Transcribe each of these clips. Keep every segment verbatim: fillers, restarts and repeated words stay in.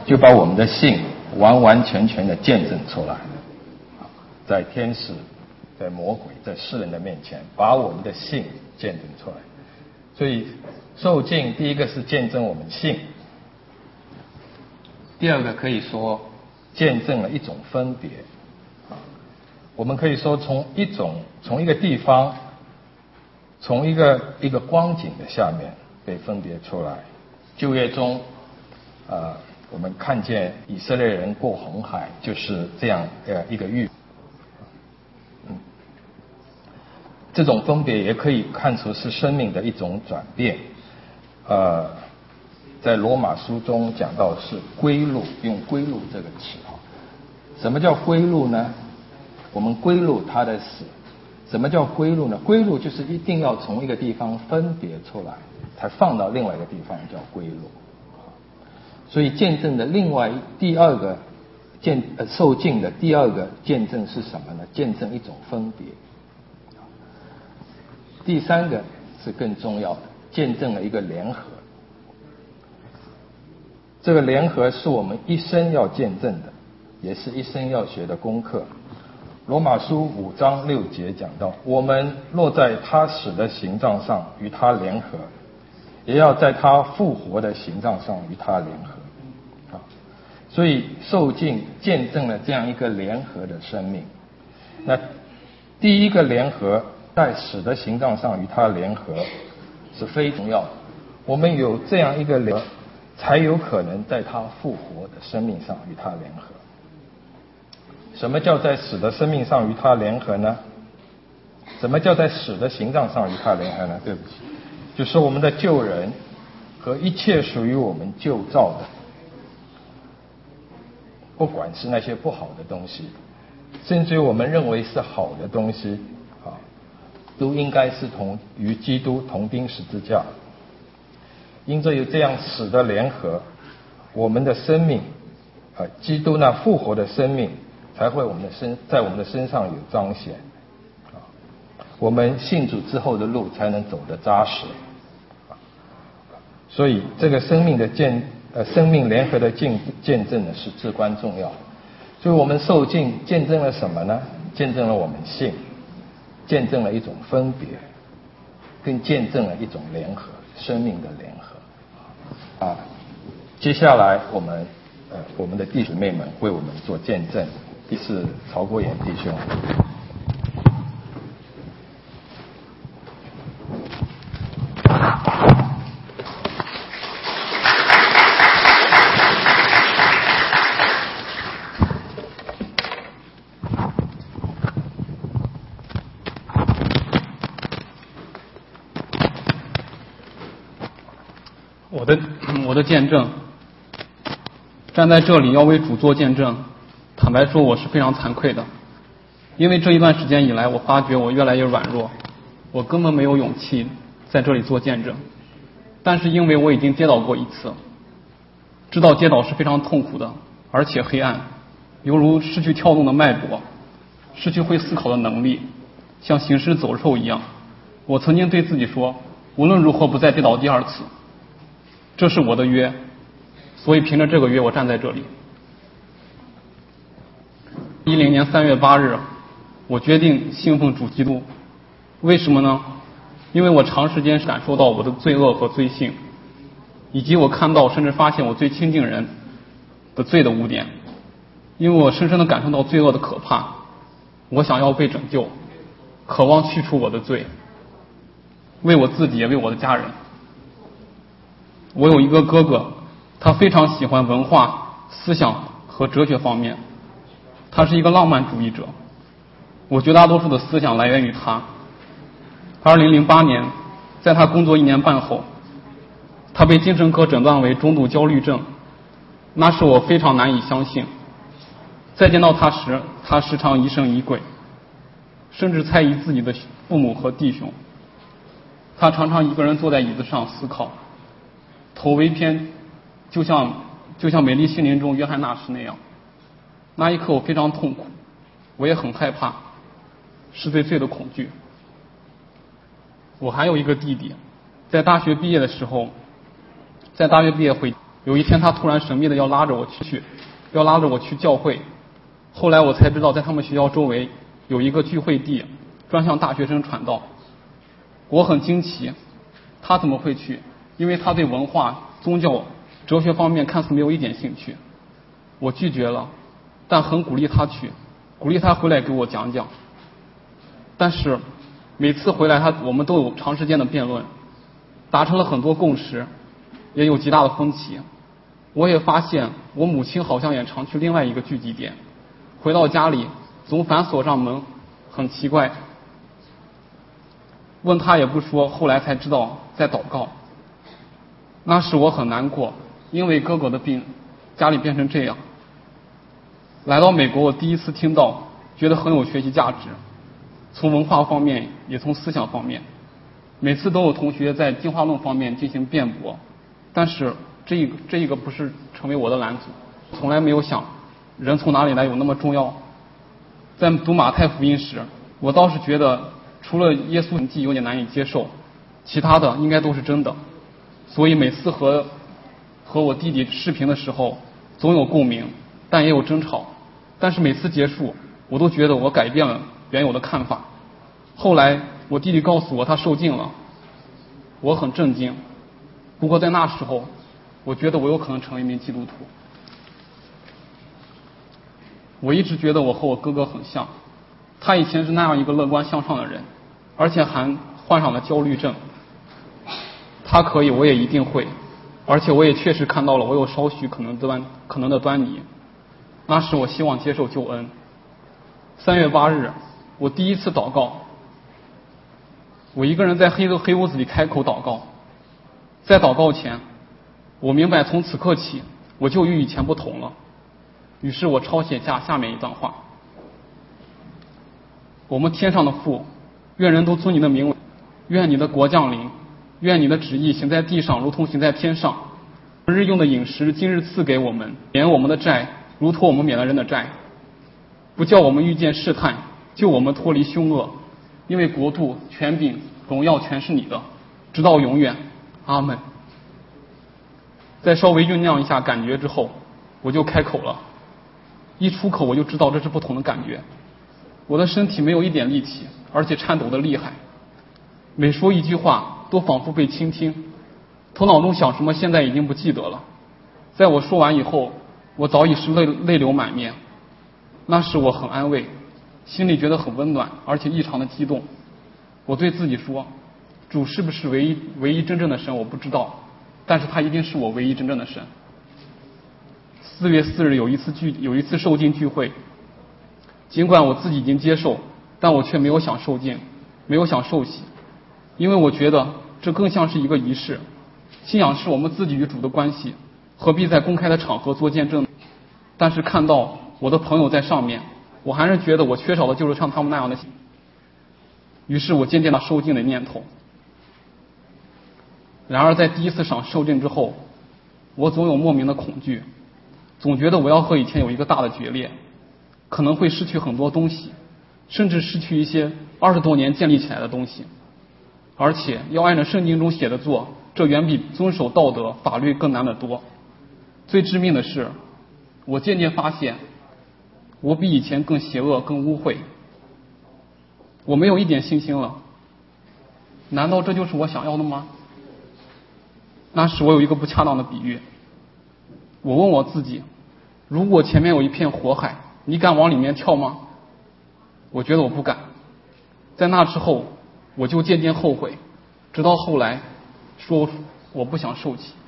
就把我们的信完完全全的见证出来，在天使、在魔鬼、在世人的面前，把我们的信见证出来。所以受浸第一个是见证我们信，第二个可以说见证了一种分别。我们可以说从一种从一个地方，从一个一个光景的下面被分别出来。旧约中，呃，我们看见以色列人过红海，就是这样呃一个预。嗯，这种分别也可以看出是生命的一种转变。呃，在罗马书中讲到是归路，用归路这个词啊。什么叫归路呢？我们归路他的死。什么叫归路呢？归路就是一定要从一个地方分别出来，才放到另外一个地方，叫归路。所以见证的另外第二个见呃受浸的第二个见证是什么呢？见证一种分别。第三个是更重要的，见证了一个联合。这个联合是我们一生要见证的，也是一生要学的功课。罗马书五章六节讲到，我们落在他死的刑杖上与他联合，也要在他复活的刑杖上与他联合。啊，所以受浸见证了这样一个联合的生命。那第一个联合，在死的刑杖上与他联合是非常重要的。我们有这样一个联合，才有可能在他复活的生命上与他联合。什么叫在死的生命上与他联合呢？什么叫在死的刑杖上与他联合呢？对不起，就是我们的旧人和一切属于我们旧造的，不管是那些不好的东西，甚至于我们认为是好的东西啊，都应该是同与基督同钉十字架。因着有这样死的联合，我们的生命啊，基督那复活的生命才会我们的身在我们的身上有彰显啊，我们信主之后的路才能走得扎实啊。所以这个生命的见呃生命联合的见见证呢是至关重要的。所以我们受浸见证了什么呢？见证了我们信，见证了一种分别，更见证了一种联合，生命的联合啊。接下来我们呃我们的弟兄妹们为我们做见证。第四，曹国炎弟兄。 我的我的见证，站在这里要为主做见证。坦白说，我是非常惭愧的，因为这一段时间以来，我发觉我越来越软弱，我根本没有勇气在这里做见证。但是因为我已经跌倒过一次，知道跌倒是非常痛苦的，而且黑暗，犹如失去跳动的脉搏，失去会思考的能力，像行尸走肉一样。我曾经对自己说，无论如何不再跌倒第二次，这是我的约，所以凭着这个约，我站在这里。一零年三月八日，我决定信奉主基督。为什么呢？因为我长时间感受到我的罪恶和罪性，以及我看到甚至发现我最亲近人的罪的污点。因为我深深地感受到罪恶的可怕，我想要被拯救，渴望去除我的罪，为我自己也为我的家人。我有一个哥哥，他非常喜欢文化、思想和哲学方面，他是一个浪漫主义者。我绝大多数的思想来源于他。二零零八年，在他工作一年半后，他被精神科诊断为中度焦虑症。那时我非常难以相信。再见到他时，他时常疑神疑鬼，甚至猜疑自己的父母和弟兄。他常常一个人坐在椅子上思考，头微偏，就像就像《美丽心灵》中约翰纳什那样。那一刻我非常痛苦，我也很害怕，是对罪的恐惧。我还有一个弟弟，在大学毕业的时候，在大学毕业回有一天他突然神秘的要拉着我去，要拉着我去教会。后来我才知道，在他们学校周围有一个聚会地，专向大学生传道。我很惊奇，他怎么会去？因为他对文化、宗教、哲学方面看似没有一点兴趣。我拒绝了，但很鼓励他去，鼓励他回来给我讲讲。但是每次回来他我们都有长时间的辩论，达成了很多共识，也有极大的分歧。我也发现我母亲好像也常去另外一个聚集点，回到家里总反锁上门，很奇怪。问他也不说，后来才知道在祷告。那时我很难过，因为哥哥的病，家里变成这样。来到美国，我第一次听到，觉得很有学习价值，从文化方面也从思想方面。每次都有同学在进化论方面进行辩驳，但是这一个这一个不是成为我的拦阻。从来没有想人从哪里来有那么重要。在读马太福音时，我倒是觉得除了耶稣神迹有点难以接受，其他的应该都是真的。所以每次和和我弟弟视频的时候，总有共鸣，但也有争吵。但是每次结束，我都觉得我改变了原有的看法。后来我弟弟告诉我他受尽了，我很震惊。不过在那时候，我觉得我有可能成为一名基督徒。我一直觉得我和我哥哥很像，他以前是那样一个乐观向上的人，而且还患上了焦虑症。他可以，我也一定会，而且我也确实看到了我有少许可能端可能的端倪。那时我希望接受救恩。三月八日，我第一次祷告，我一个人在黑的黑屋子里开口祷告。在祷告前，我明白从此刻起，我就与以前不同了。于是我抄写下下面一段话：我们天上的父，愿人都尊你的名为，愿你的国降临，愿你的旨意行在地上，如同行在天上。日用的饮食，今日赐给我们，免我们的债，如同我们免了人的债，不叫我们遇见试探，救我们脱离凶恶。因为国度、权柄、荣耀全是你的，直到永远。阿门。在稍微酝酿一下感觉之后，我就开口了。一出口我就知道这是不同的感觉。我的身体没有一点力气，而且颤抖得厉害。每说一句话，都仿佛被倾听。头脑中想什么，现在已经不记得了。在我说完以后，我早已是泪泪流满面。那时我很安慰，心里觉得很温暖，而且异常的激动。我对自己说，主是不是唯一唯一真正的神我不知道，但是他一定是我唯一真正的神。四月四日有一次聚有一次受浸聚会，尽管我自己已经接受，但我却没有想受浸，没有想受洗，因为我觉得这更像是一个仪式。信仰是我们自己与主的关系，何必在公开的场合做见证？但是看到我的朋友在上面，我还是觉得我缺少的就是像他们那样的。于是我渐渐的受浸的念头。然而在第一次场受浸之后，我总有莫名的恐惧，总觉得我要和以前有一个大的决裂，可能会失去很多东西，甚至失去一些二十多年建立起来的东西，而且要按照圣经中写的做，这远比遵守道德法律更难得多。最致命的是，我渐渐发现我比以前更邪恶更污秽，我没有一点信心了。难道这就是我想要的吗？那时我有一个不恰当的比喻，我问我自己，如果前面有一片火海，你敢往里面跳吗？我觉得我不敢。在那之后我就渐渐后悔，直到后来说我不想受洗。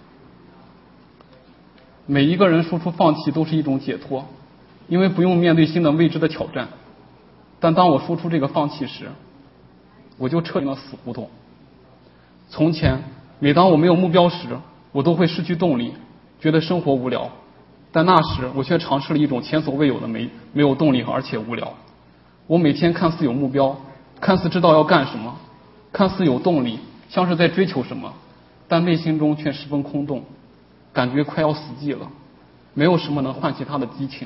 每一个人说出放弃都是一种解脱，因为不用面对新的未知的挑战。但当我说出这个放弃时，我就彻底了死胡同。从前每当我没有目标时，我都会失去动力，觉得生活无聊。但那时我却尝试了一种前所未有的没没有动力而且无聊。我每天看似有目标，看似知道要干什么，看似有动力，像是在追求什么，但内心中却十分空洞，感觉快要死寂了，没有什么能唤起他的激情。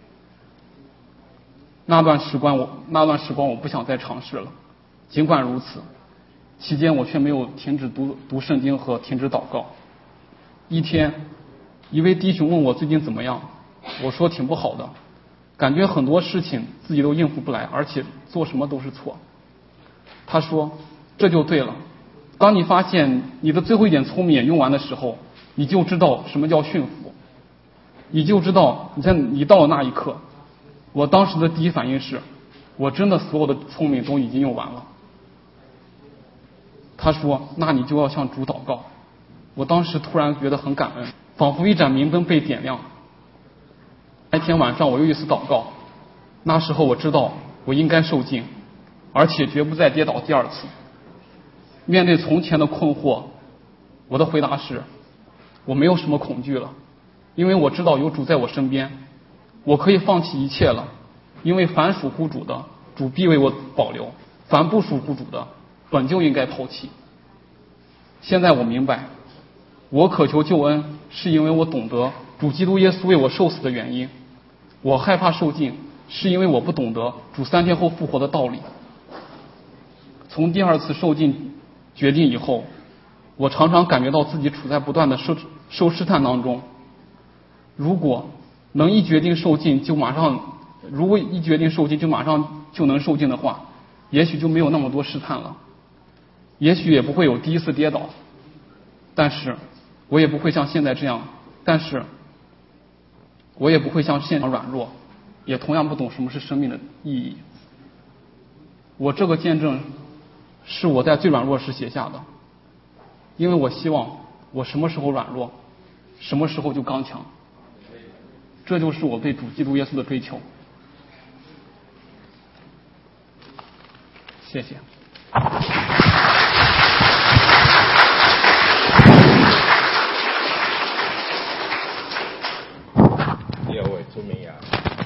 那段时光我那段时光我不想再尝试了。尽管如此，期间我却没有停止读读圣经和停止祷告。一天一位弟兄问我最近怎么样，我说挺不好的，感觉很多事情自己都应付不来，而且做什么都是错。他说这就对了，当你发现你的最后一点聪明也用完的时候，你就知道什么叫驯服，你就知道你在你到了那一刻。我当时的第一反应是，我真的所有的聪明都已经用完了。他说那你就要向主祷告。我当时突然觉得很感恩，仿佛一盏明灯被点亮。那天晚上我又一次祷告，那时候我知道我应该受尽，而且绝不再跌倒第二次。面对从前的困惑，我的回答是，我没有什么恐惧了，因为我知道有主在我身边，我可以放弃一切了，因为凡属乎主的，主必为我保留；凡不属乎主的，本就应该抛弃。现在我明白，我渴求救恩，是因为我懂得主基督耶稣为我受死的原因；我害怕受尽，是因为我不懂得主三天后复活的道理。从第二次受尽决定以后，我常常感觉到自己处在不断的受受试探当中。如果能一决定受尽就马上，如果一决定受尽就马上就能受尽的话，也许就没有那么多试探了，也许也不会有第一次跌倒，但是我也不会像现在这样，但是我也不会像现在软弱，也同样不懂什么是生命的意义。我这个见证是我在最软弱时写下的，因为我希望我什么时候软弱，什么时候就刚强。这就是我对主基督耶稣的追求。谢谢。 第二位朱明阳。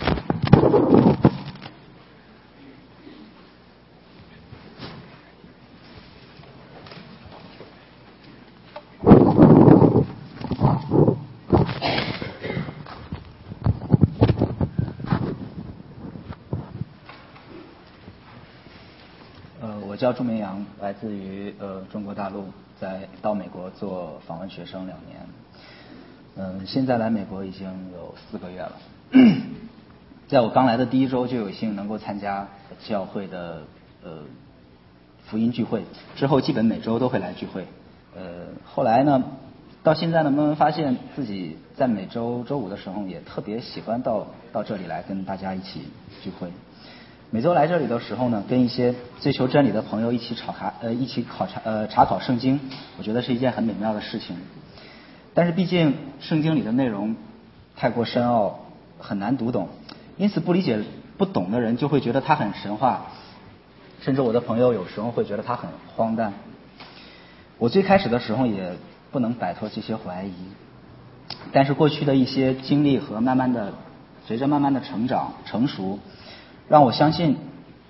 我叫朱明阳，来自于呃中国大陆，在到美国做访问学生两年，嗯、呃，现在来美国已经有四个月了。在我刚来的第一周就有幸能够参加教会的呃福音聚会，之后基本每周都会来聚会。呃，后来呢，到现在呢，慢慢发现自己在每周周五的时候也特别喜欢到到这里来跟大家一起聚会。每周来这里的时候呢，跟一些追求真理的朋友一起考察，呃，一起考察，呃，查考圣经，我觉得是一件很美妙的事情。但是毕竟圣经里的内容太过深奥，很难读懂，因此不理解、不懂的人就会觉得它很神话，甚至我的朋友有时候会觉得它很荒诞。我最开始的时候也不能摆脱这些怀疑，但是过去的一些经历和慢慢的，随着慢慢的成长、成熟。让我相信，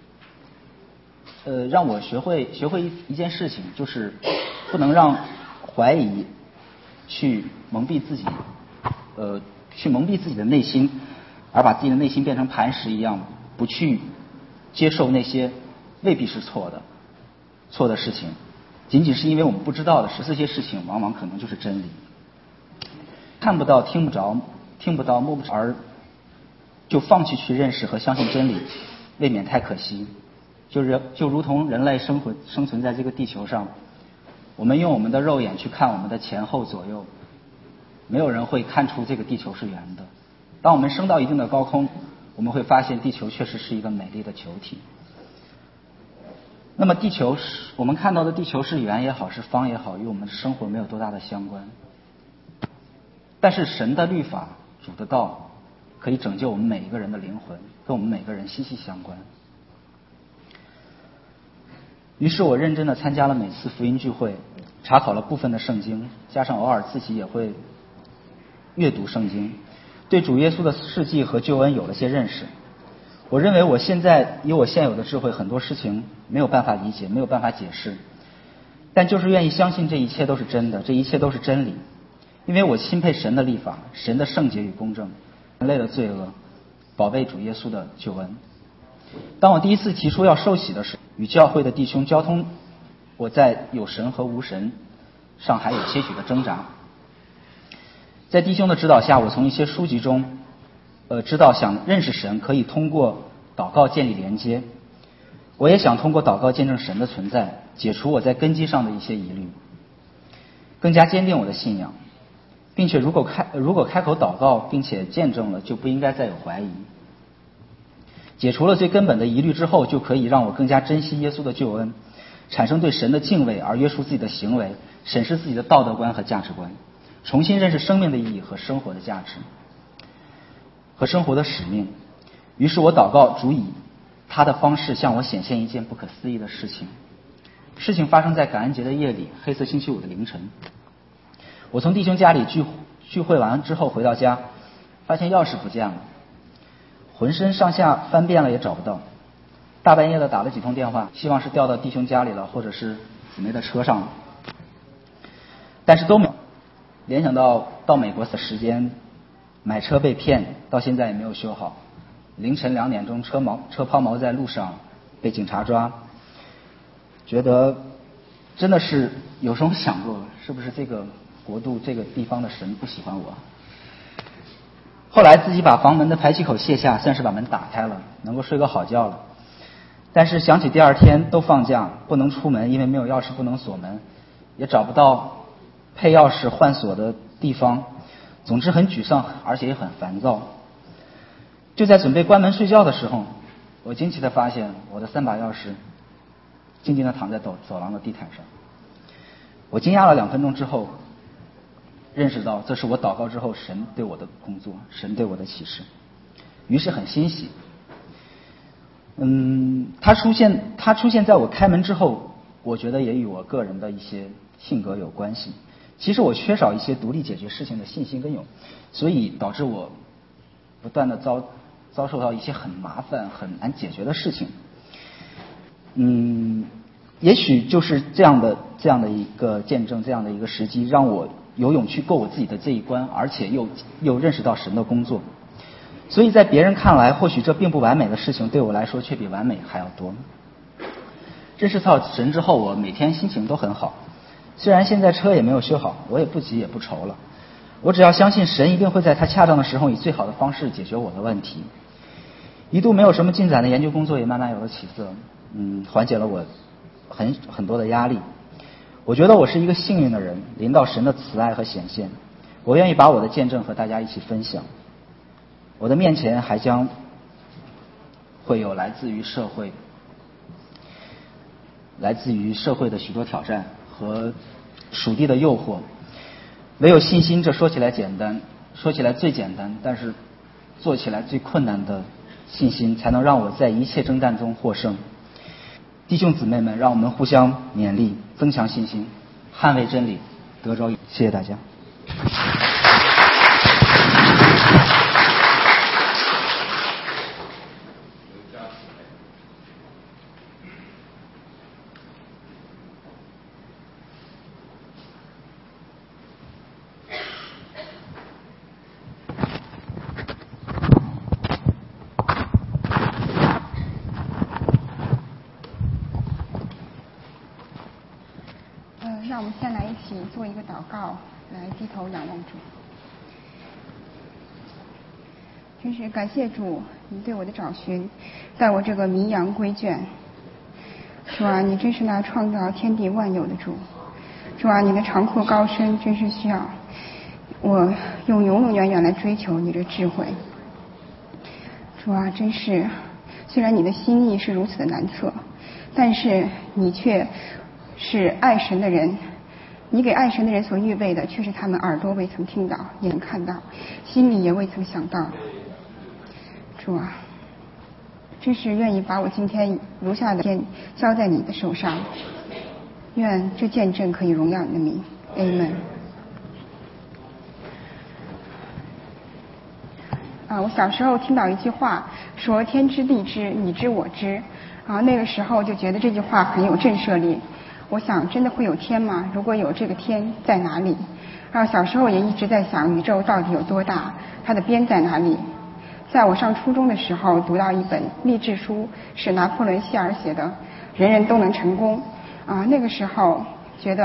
呃，让我学会学会一一件事情，就是不能让怀疑去蒙蔽自己，呃，去蒙蔽自己的内心，而把自己的内心变成磐石一样，不去接受那些未必是错的错的事情，仅仅是因为我们不知道的是这些事情，往往可能就是真理。看不到、听不着、听不到、摸不着，而就放弃去认识和相信真理，未免太可惜。就是就如同人类生活生存在这个地球上，我们用我们的肉眼去看我们的前后左右，没有人会看出这个地球是圆的。当我们升到一定的高空，我们会发现地球确实是一个美丽的球体。那么地球是我们看到的地球是圆也好，是方也好，与我们的生活没有多大的相关。但是神的律法、主的道可以拯救我们每一个人的灵魂，跟我们每个人息息相关。于是我认真的参加了每次福音聚会，查考了部分的圣经，加上偶尔自己也会阅读圣经，对主耶稣的事迹和救恩有了些认识。我认为我现在以我现有的智慧，很多事情没有办法理解，没有办法解释，但就是愿意相信这一切都是真的，这一切都是真理，因为我钦佩神的律法，神的圣洁与公正，人类的罪恶，宝贝主耶稣的救恩。当我第一次提出要受洗的时候，与教会的弟兄交通，我在有神和无神上还有些许的挣扎。 在弟兄的指导下，我从一些书籍中，呃，知道想认识神可以通过祷告建立连接。我也想通过祷告见证神的存在，解除我在根基上的一些疑虑，更加坚定我的信仰，并且如果开如果开口祷告并且见证了，就不应该再有怀疑。解除了最根本的疑虑之后，就可以让我更加珍惜耶稣的救恩，产生对神的敬畏，而约束自己的行为，审视自己的道德观和价值观，重新认识生命的意义和生活的价值和生活的使命。于是我祷告，主以他的方式向我显现一件不可思议的事情。事情发生在感恩节的夜里，黑色星期五的凌晨。我从弟兄家里聚聚会完之后回到家，发现钥匙不见了，浑身上下翻遍了也找不到。大半夜的打了几通电话，希望是掉到弟兄家里了，或者是姊妹的车上了，但是都没有。联想到到美国的时间，买车被骗，到现在也没有修好。凌晨两点钟车锚车抛锚在路上，被警察抓，觉得真的是有时候想过，是不是这个国度这个地方的神不喜欢我。后来自己把房门的排气口卸下，算是把门打开了，能够睡个好觉了。但是想起第二天都放假，不能出门，因为没有钥匙不能锁门，也找不到配钥匙换锁的地方，总之很沮丧，而且也很烦躁。就在准备关门睡觉的时候，我惊奇地发现我的三把钥匙静静地躺在走走廊的地毯上。我惊讶了两分钟之后，认识到这是我祷告之后神对我的工作，神对我的启示，于是很欣喜。嗯，它出现它出现在我开门之后，我觉得也与我个人的一些性格有关系。其实我缺少一些独立解决事情的信心跟勇，所以导致我不断的遭遭受到一些很麻烦很难解决的事情。嗯，也许就是这样的这样的一个见证，这样的一个时机，让我有勇气过我自己的这一关，而且又又认识到神的工作。所以在别人看来，或许这并不完美的事情，对我来说却比完美还要多。认识到神之后，我每天心情都很好。虽然现在车也没有修好，我也不急也不愁了。我只要相信神一定会在他恰当的时候以最好的方式解决我的问题。一度没有什么进展的研究工作也慢慢有了起色，嗯，缓解了我很很多的压力。我觉得我是一个幸运的人，临到神的慈爱和显现，我愿意把我的见证和大家一起分享。我的面前还将会有来自于社会来自于社会的许多挑战和属地的诱惑。唯有信心，这说起来简单，说起来最简单，但是做起来最困难的信心，才能让我在一切征战中获胜。弟兄姊妹们，让我们互相勉励，增强信心，捍卫真理，得着。谢谢大家。 让我们先来一起做一个祷告，来低头仰望主。真是感谢主，你对我的找寻，在我这个迷羊归圈。主啊，你真是那创造天地万有的主。主啊，你的长阔高深真是需要我用永永远远来追求你的智慧。主啊，真是虽然你的心意是如此的难测，但是你却是爱神的人，你给爱神的人所预备的，却是他们耳朵未曾听到，眼看到，心里也未曾想到。主啊，真是愿意把我今天如下的天交在你的手上，愿这见证可以荣耀你的名。Amen。啊，我小时候听到一句话，说天知地知，你知我知。啊，那个时候就觉得这句话很有震慑力。我想，真的会有天吗？如果有这个天，在哪里？然后小时候也一直在想，宇宙到底有多大？它的边在哪里？在我上初中的时候，读到一本励志书，是拿破仑希尔写的《人人都能成功》。啊，那个时候觉得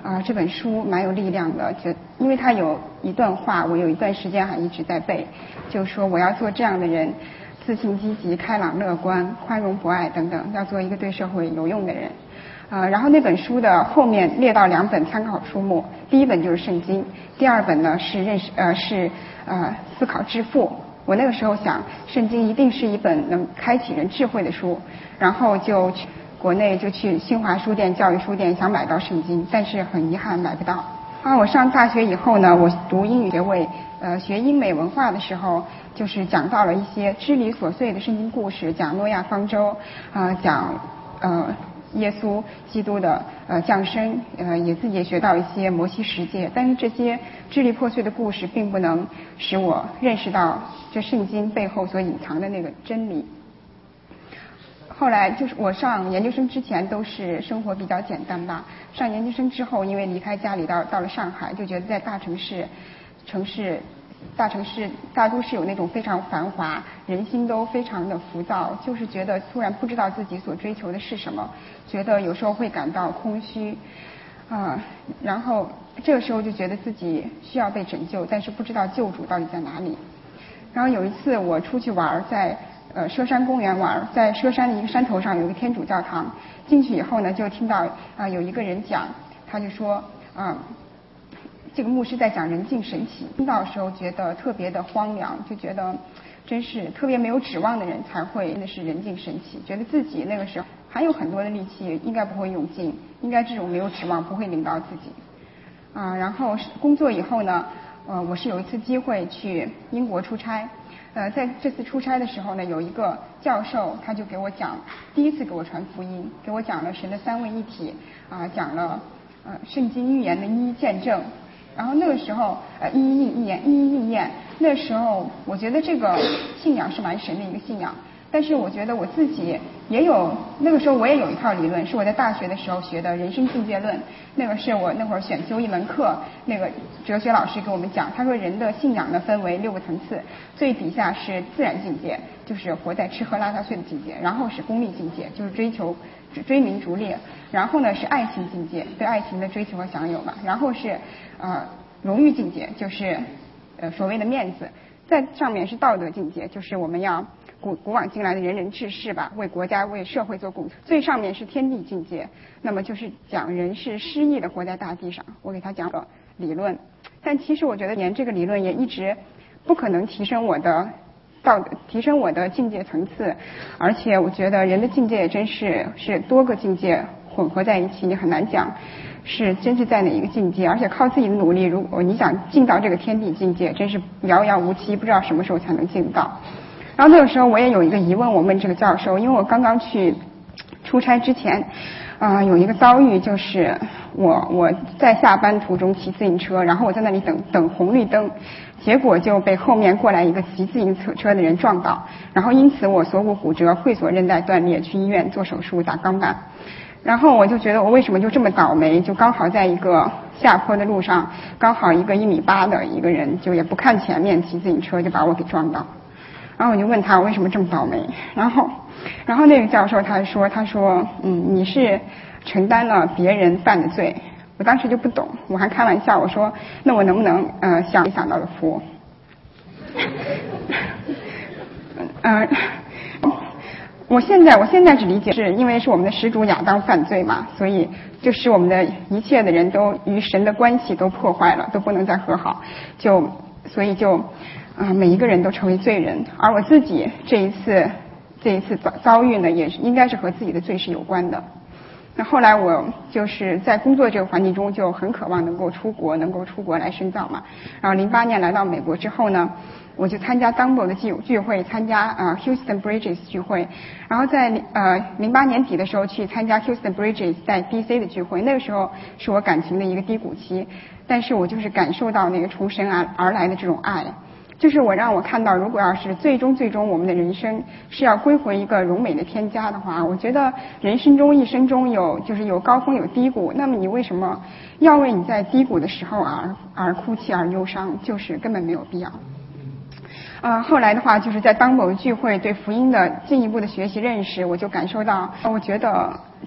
啊、呃、这本书蛮有力量的，就因为它有一段话，我有一段时间还一直在背，就是说我要做这样的人，自信、积极、开朗、乐观、宽容、博爱等等，要做一个对社会有用的人。啊、呃，然后那本书的后面列到两本参考书目，第一本就是圣经，第二本呢是认识呃是呃思考致富。我那个时候想，圣经一定是一本能开启人智慧的书，然后就去国内就去新华书店、教育书店想买到圣经，但是很遗憾买不到。啊，我上大学以后呢，我读英语学位，呃，学英美文化的时候，就是讲到了一些支离琐碎的圣经故事，讲诺亚方舟，啊、呃，讲呃耶稣基督的呃降生，呃，也自己也学到一些摩西十诫，但是这些支离破碎的故事并不能使我认识到这圣经背后所隐藏的那个真理。后来就是我上研究生之前都是生活比较简单吧，上研究生之后因为离开家里到到了上海，就觉得在大城市城市大城市大都市有那种非常繁华，人心都非常的浮躁，就是觉得突然不知道自己所追求的是什么，觉得有时候会感到空虚啊、呃，然后这个时候就觉得自己需要被拯救，但是不知道救主到底在哪里。然后有一次我出去玩，在呃佘山公园玩，在佘山的一个山头上有一个天主教堂，进去以后呢就听到啊、呃、有一个人讲，他就说啊、呃、这个牧师在讲人尽神奇，听到的时候觉得特别的荒凉，就觉得真是特别没有指望的人才会真的是人尽神奇，觉得自己那个时候还有很多的力气应该不会用尽，应该这种没有指望不会领导自己啊、呃。然后工作以后呢，呃我是有一次机会去英国出差。呃，在这次出差的时候呢，有一个教授，他就给我讲，第一次给我传福音，给我讲了神的三位一体，啊、呃，讲了呃圣经预言的一一见证，然后那个时候呃一一应验，一一应验，那时候我觉得这个信仰是蛮神的一个信仰，但是我觉得我自己也有，那个时候我也有一套理论，是我在大学的时候学的人生境界论，那个是我那会儿选修一门课，那个哲学老师给我们讲，他说人的信仰呢分为六个层次，最底下是自然境界，就是活在吃喝拉撒睡的境界，然后是功利境界，就是追求追名逐利，然后呢是爱情境界，对爱情的追求和享有嘛，然后是呃荣誉境界，就是呃所谓的面子，在上面是道德境界，就是我们要古古往今来的仁人志士吧，为国家为社会做贡献。最上面是天地境界，那么就是讲人是诗意的活在大地上。我给他讲了理论，但其实我觉得连这个理论也一直不可能提升我的道德，提升我的境界层次。而且我觉得人的境界也真是是多个境界混合在一起，你很难讲是真是在哪一个境界。而且靠自己的努力，如果你想进到这个天地境界，真是遥遥无期，不知道什么时候才能进到。然后那个时候我也有一个疑问，我问这个教授，因为我刚刚去出差之前啊、呃，有一个遭遇，就是我我在下班途中骑自行车，然后我在那里等等红绿灯，结果就被后面过来一个骑自行车的人撞倒，然后因此我锁骨骨折，会锁韧带断裂，去医院做手术打钢板。然后我就觉得我为什么就这么倒霉，就刚好在一个下坡的路上，刚好一个一米八的一个人就也不看前面骑自行车就把我给撞倒。然后我就问他我为什么这么倒霉，然后然后那个教授他说他说嗯你是承担了别人犯的罪。我当时就不懂，我还开玩笑我说那我能不能呃想想到了佛呃我现在我现在只理解是因为是我们的始祖亚当犯罪嘛，所以就使我们的一切的人都与神的关系都破坏了，都不能再和好，就所以就啊、呃，每一个人都成为罪人，而我自己这一次这一次遭遭遇呢，也是应该是和自己的罪是有关的。那后来我就是在工作这个环境中，就很渴望能够出国，能够出国来深造嘛。然后零八年来到美国之后呢，我就参加 Dumbo 的聚聚会，参加啊、呃、Houston Bridges 聚会，然后在呃零八年底的时候去参加 Houston Bridges 在 D C 的聚会，那个时候是我感情的一个低谷期，但是我就是感受到那个从神而而来的这种爱。就是我让我看到，如果要是最终最终我们的人生是要归回一个荣美的天家的话，我觉得人生中一生中有就是有高峰有低谷，那么你为什么要为你在低谷的时候而而哭泣而忧伤，就是根本没有必要。呃，后来的话就是在当某聚会对福音的进一步的学习认识，我就感受到，我觉得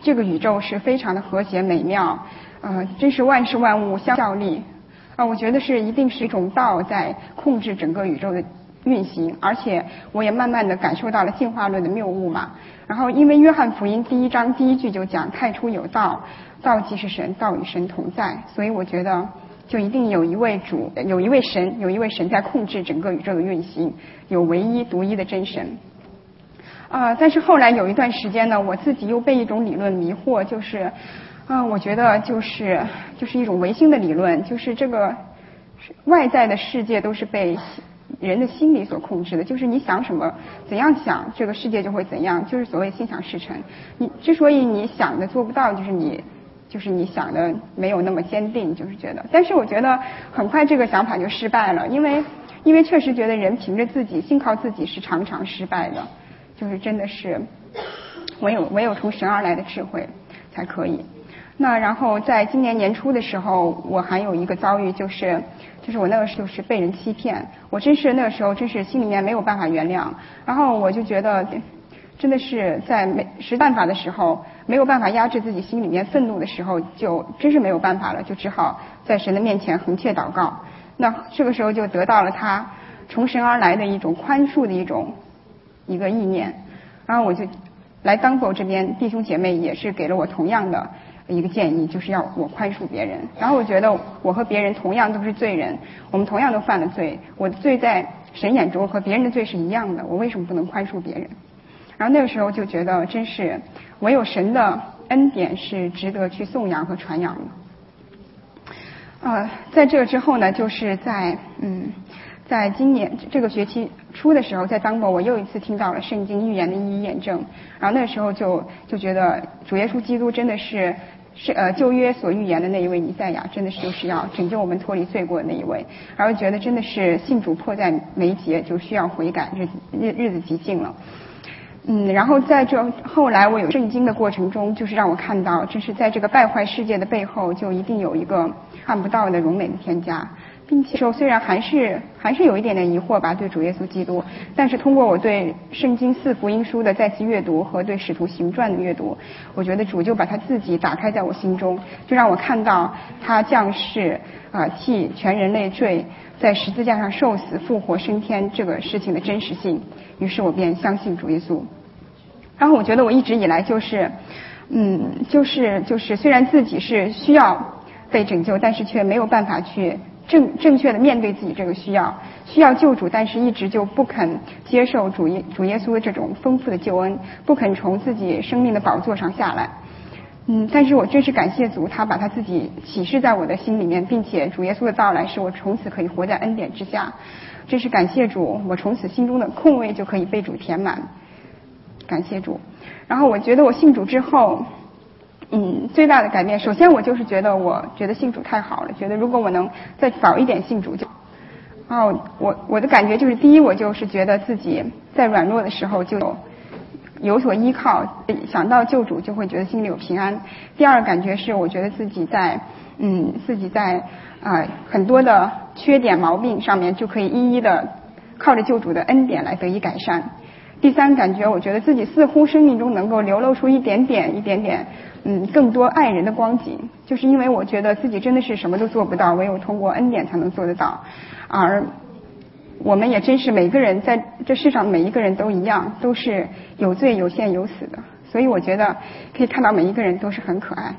这个宇宙是非常的和谐美妙，呃，真是万事万物相效力啊、呃！我觉得是一定是一种道在控制整个宇宙的运行，而且我也慢慢的感受到了进化论的谬误嘛。然后因为约翰福音第一章第一句就讲太初有道，道即是神，道与神同在，所以我觉得就一定有一位主，有一位神，有一位神在控制整个宇宙的运行，有唯一独一的真神。啊、呃，但是后来有一段时间呢，我自己又被一种理论迷惑，就是，啊、呃，我觉得就是就是一种唯心的理论，就是这个外在的世界都是被人的心理所控制的，就是你想什么，怎样想，这个世界就会怎样，就是所谓心想事成。你之所以你想的做不到，就是你就是你想的没有那么坚定，就是觉得。但是我觉得很快这个想法就失败了，因为因为确实觉得人凭着自己，信靠自己是常常失败的，就是真的是唯有唯有从神而来的智慧才可以。那然后在今年年初的时候，我还有一个遭遇，就是就是我那个时候是被人欺骗，我真是那个时候真是心里面没有办法原谅，然后我就觉得真的是在没实办法的时候，没有办法压制自己心里面愤怒的时候，就真是没有办法了，就只好在神的面前横切祷告。那这个时候就得到了他从神而来的一种宽恕的一种一个意念，然后我就来当狗这边弟兄姐妹也是给了我同样的一个建议，就是要我宽恕别人。然后我觉得我和别人同样都是罪人，我们同样都犯了罪，我的罪在神眼中和别人的罪是一样的，我为什么不能宽恕别人？然后那个时候就觉得真是唯有神的恩典是值得去颂扬和传扬的。呃，在这个之后呢，就是在嗯，在今年这个学期初的时候，在当博我又一次听到了圣经预言的一一验证，然后那时候就就觉得主耶稣基督真的是是呃旧约所预言的那一位弥赛亚，真的是就是要拯救我们脱离罪过的那一位，然后觉得真的是信主迫在眉睫，就需要悔改，日子日日子极近了。嗯，然后在这后来我有圣经的过程中，就是让我看到，就是在这个败坏世界的背后，就一定有一个看不到的荣美的天家，并且说虽然还是还是有一点点疑惑吧，对主耶稣基督，但是通过我对圣经四福音书的再次阅读和对使徒行传的阅读，我觉得主就把他自己打开在我心中，就让我看到他降世啊、呃、替全人类罪，在十字架上受死复活升天这个事情的真实性，于是我便相信主耶稣。然后我觉得我一直以来就是嗯就是就是虽然自己是需要被拯救，但是却没有办法去正正确的面对自己这个需要需要救主，但是一直就不肯接受主耶主耶稣的这种丰富的救恩，不肯从自己生命的宝座上下来。嗯，但是我真是感谢主，他把他自己启示在我的心里面，并且主耶稣的到来使我从此可以活在恩典之下，真是感谢主，我从此心中的空位就可以被主填满，感谢主。然后我觉得我信主之后嗯，最大的改变，首先我就是觉得我觉得信主太好了，觉得如果我能再早一点信主就哦，我我的感觉就是第一，我就是觉得自己在软弱的时候就有有所依靠，想到救主就会觉得心里有平安。第二感觉是我觉得自己在嗯自己在啊、呃、很多的缺点毛病上面就可以一一的靠着救主的恩典来得以改善。第三感觉我觉得自己似乎生命中能够流露出一点点一点点嗯更多爱人的光景，就是因为我觉得自己真的是什么都做不到，唯有通过恩典才能做得到。而我们也真是每个人在这世上每一个人都一样，都是有罪有限有死的，所以我觉得可以看到每一个人都是很可爱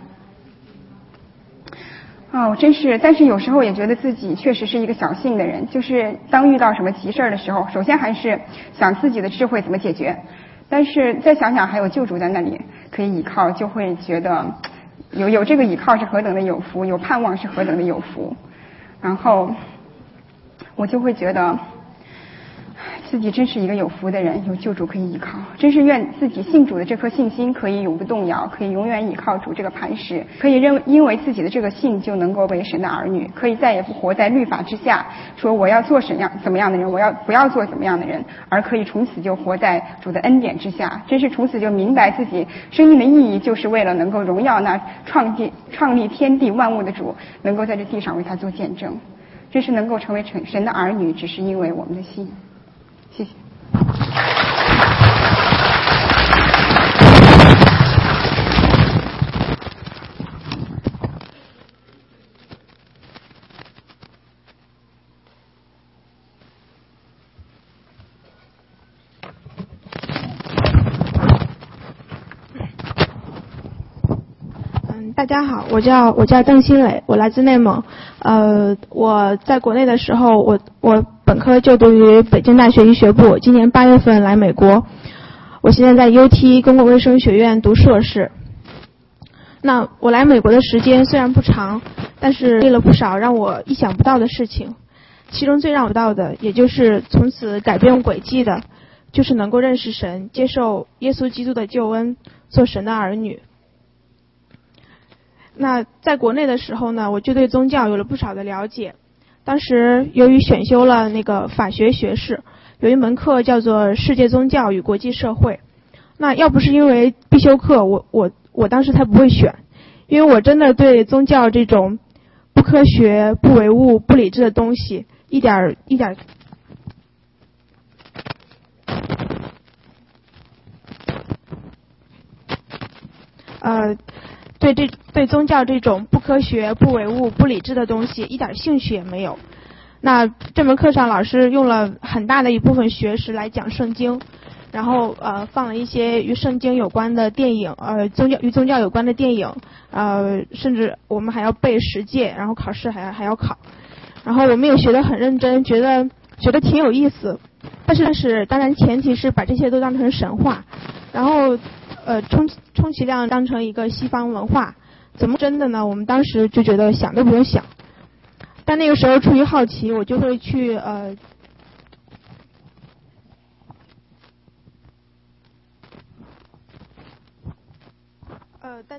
啊、哦，真是，但是有时候也觉得自己确实是一个小性的人，就是当遇到什么急事儿的时候，首先还是想自己的智慧怎么解决，但是再想想还有救主在那里可以依靠，就会觉得有有这个依靠是何等的有福，有盼望是何等的有福，然后我就会觉得自己真是一个有福的人，有救主可以依靠，真是愿自己信主的这颗信心可以永不动摇，可以永远依靠主这个磐石，可以认因为自己的这个信就能够为神的儿女，可以再也不活在律法之下，说我要做什样怎么样的人，我要不要做怎么样的人，而可以从此就活在主的恩典之下，真是从此就明白自己生命的意义，就是为了能够荣耀那创地创立天地万物的主，能够在这地上为他做见证，真是能够成为神的儿女，只是因为我们的信。谢谢。 大家好，我叫我叫邓新磊，我来自内蒙。呃，我在国内的时候，我我本科就读于北京大学医学部，今年八月份来美国。我现在在 U T 公共卫生学院读硕士。那我来美国的时间虽然不长，但是经历了不少让我意想不到的事情。其中最让我到的，也就是从此改变轨迹的，就是能够认识神，接受耶稣基督的救恩，做神的儿女。那在国内的时候呢，我就对宗教有了不少的了解。当时由于选修了那个法学学士，有一门课叫做世界宗教与国际社会。那要不是因为必修课，我我我当时才不会选，因为我真的对宗教这种不科学、不唯物、不理智的东西一点一点呃对这对宗教这种不科学、不唯物、不理智的东西一点兴趣也没有。那这门课上老师用了很大的一部分学时来讲圣经，然后呃放了一些与圣经有关的电影，呃宗教与宗教有关的电影，呃甚至我们还要背十诫，然后考试还还要考，然后我们也学得很认真，觉得觉得挺有意思。但是但是当然前提是把这些都当成神话，然后呃充充其量当成一个西方文化，怎么真的呢？我们当时就觉得想都不用想。但那个时候出于好奇，我就会去呃呃但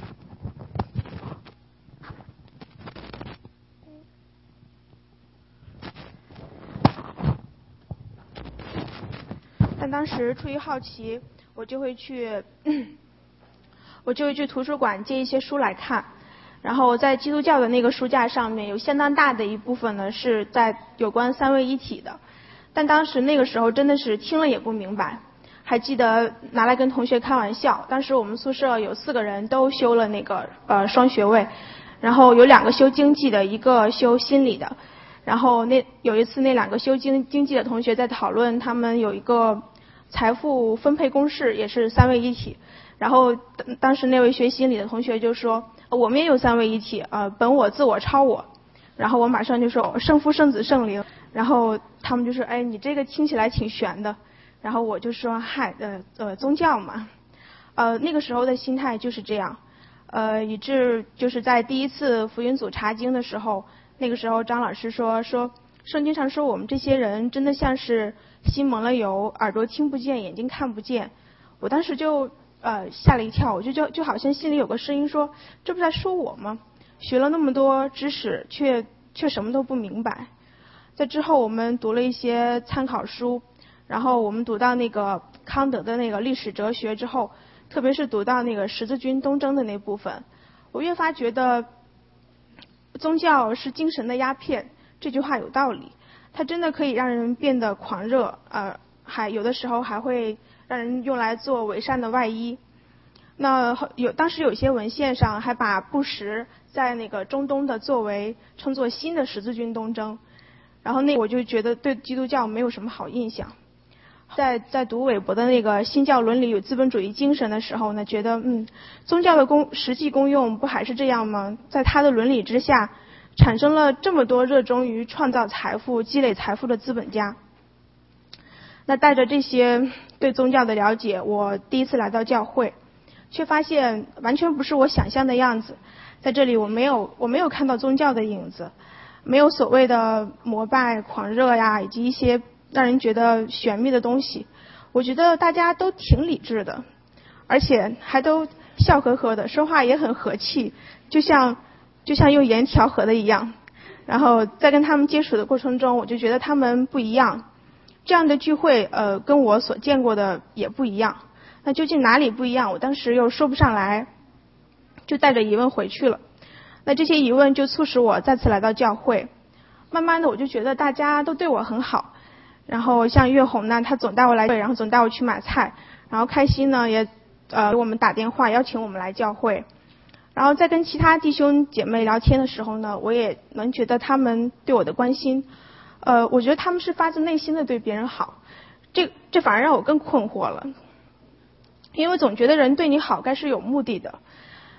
但当时出于好奇，我就会去我就会去图书馆借一些书来看。然后在基督教的那个书架上面有相当大的一部分呢是在有关三位一体的，但当时那个时候真的是听了也不明白，还记得拿来跟同学开玩笑。当时我们宿舍有四个人都修了那个呃双学位，然后有两个修经济的，一个修心理的。然后那有一次那两个修经经济的同学在讨论他们有一个财富分配公式，也是三位一体。然后当时那位学心理的同学就说我们也有三位一体，呃，本我、自我、超我。然后我马上就说圣父、圣子、圣灵。然后他们就说，哎，你这个听起来挺玄的。然后我就说，嗨，呃呃，宗教嘛，呃，那个时候的心态就是这样，呃，以致就是在第一次福音组查经的时候，那个时候张老师说说，圣经上说我们这些人真的像是心蒙了油，耳朵听不见，眼睛看不见。我当时就。呃，吓了一跳，我就就就好像心里有个声音说，这不在说我吗？学了那么多知识，却却什么都不明白。在之后，我们读了一些参考书，然后我们读到那个康德的那个历史哲学之后，特别是读到那个十字军东征的那部分，我越发觉得宗教是精神的鸦片，这句话有道理，它真的可以让人变得狂热，呃，还有的时候还会让人用来做伪善的外衣。那有当时有些文献上还把布什在那个中东的作为称作新的十字军东征，然后那我就觉得对基督教没有什么好印象。在在读韦伯的那个新教伦理与资本主义精神的时候呢，觉得嗯，宗教的功实际功用不还是这样吗？在他的伦理之下，产生了这么多热衷于创造财富、积累财富的资本家。那带着这些对宗教的了解，我第一次来到教会，却发现完全不是我想象的样子。在这里我没有我没有看到宗教的影子，没有所谓的膜拜、狂热呀，以及一些让人觉得玄秘的东西。我觉得大家都挺理智的，而且还都笑呵呵的，说话也很和气，就像就像用盐调和的一样。然后在跟他们接触的过程中，我就觉得他们不一样。这样的聚会呃，跟我所见过的也不一样。那究竟哪里不一样？我当时又说不上来，就带着疑问回去了。那这些疑问就促使我再次来到教会。慢慢的我就觉得大家都对我很好，然后像岳红呢，他总带我来，然后总带我去买菜，然后开心呢也呃给我们打电话邀请我们来教会。然后在跟其他弟兄姐妹聊天的时候呢，我也能觉得他们对我的关心，呃，我觉得他们是发自内心的对别人好，这这反而让我更困惑了，因为总觉得人对你好该是有目的的。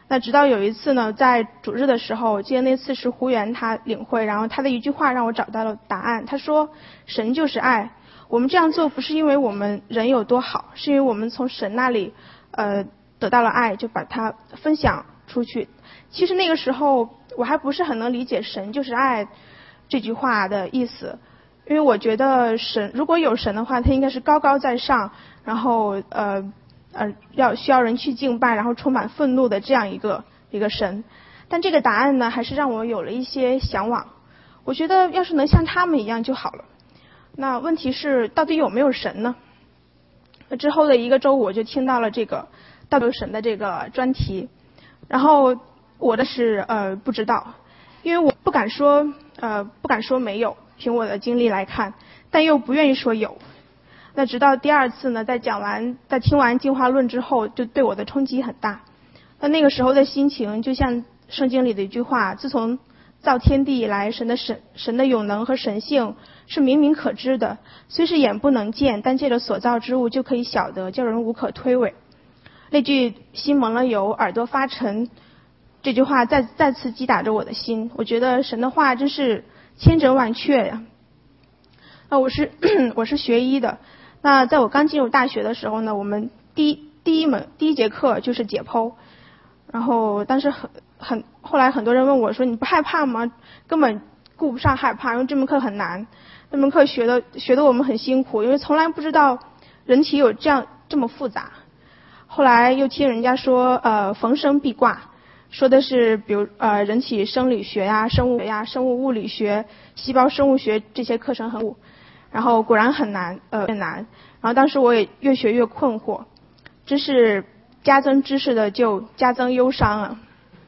那直到有一次呢，在主日的时候，我记得那次是胡源他领会，然后他的一句话让我找到了答案。他说：“神就是爱，我们这样做不是因为我们人有多好，是因为我们从神那里呃得到了爱，就把它分享出去。”其实那个时候我还不是很能理解“神就是爱”这句话的意思，因为我觉得神如果有神的话，他应该是高高在上，然后呃。呃，要需要人去敬拜，然后充满愤怒的这样一个一个神。但这个答案呢，还是让我有了一些向往。我觉得要是能像他们一样就好了。那问题是，到底有没有神呢？那之后的一个周五，我就听到了这个到底有神的这个专题。然后我的是呃不知道，因为我不敢说呃不敢说没有，凭我的经历来看，但又不愿意说有。那直到第二次呢，在讲完、在听完进化论之后，就对我的冲击很大。那那个时候的心情，就像圣经里的一句话：自从造天地以来，神的神神的永能和神性是明明可知的，虽是眼不能见，但借着所造之物就可以晓得，叫人无可推诿。那句心蒙了油，耳朵发沉，这句话再再次击打着我的心。我觉得神的话真是千真万确呀。啊，我是我是学医的。那在我刚进入大学的时候呢，我们第一第一门第一节课就是解剖，然后当时很很后来很多人问我说：“你不害怕吗？”根本顾不上害怕，因为这门课很难，这门课学的学的我们很辛苦，因为从来不知道人体有这样这么复杂。后来又听人家说，呃，逢生必挂，说的是比如呃人体生理学呀、生物学呀、生物物理学、细胞生物学这些课程很苦。然后果然很难，呃，越难。然后当时我也越学越困惑，知识加增知识的就加增忧伤啊。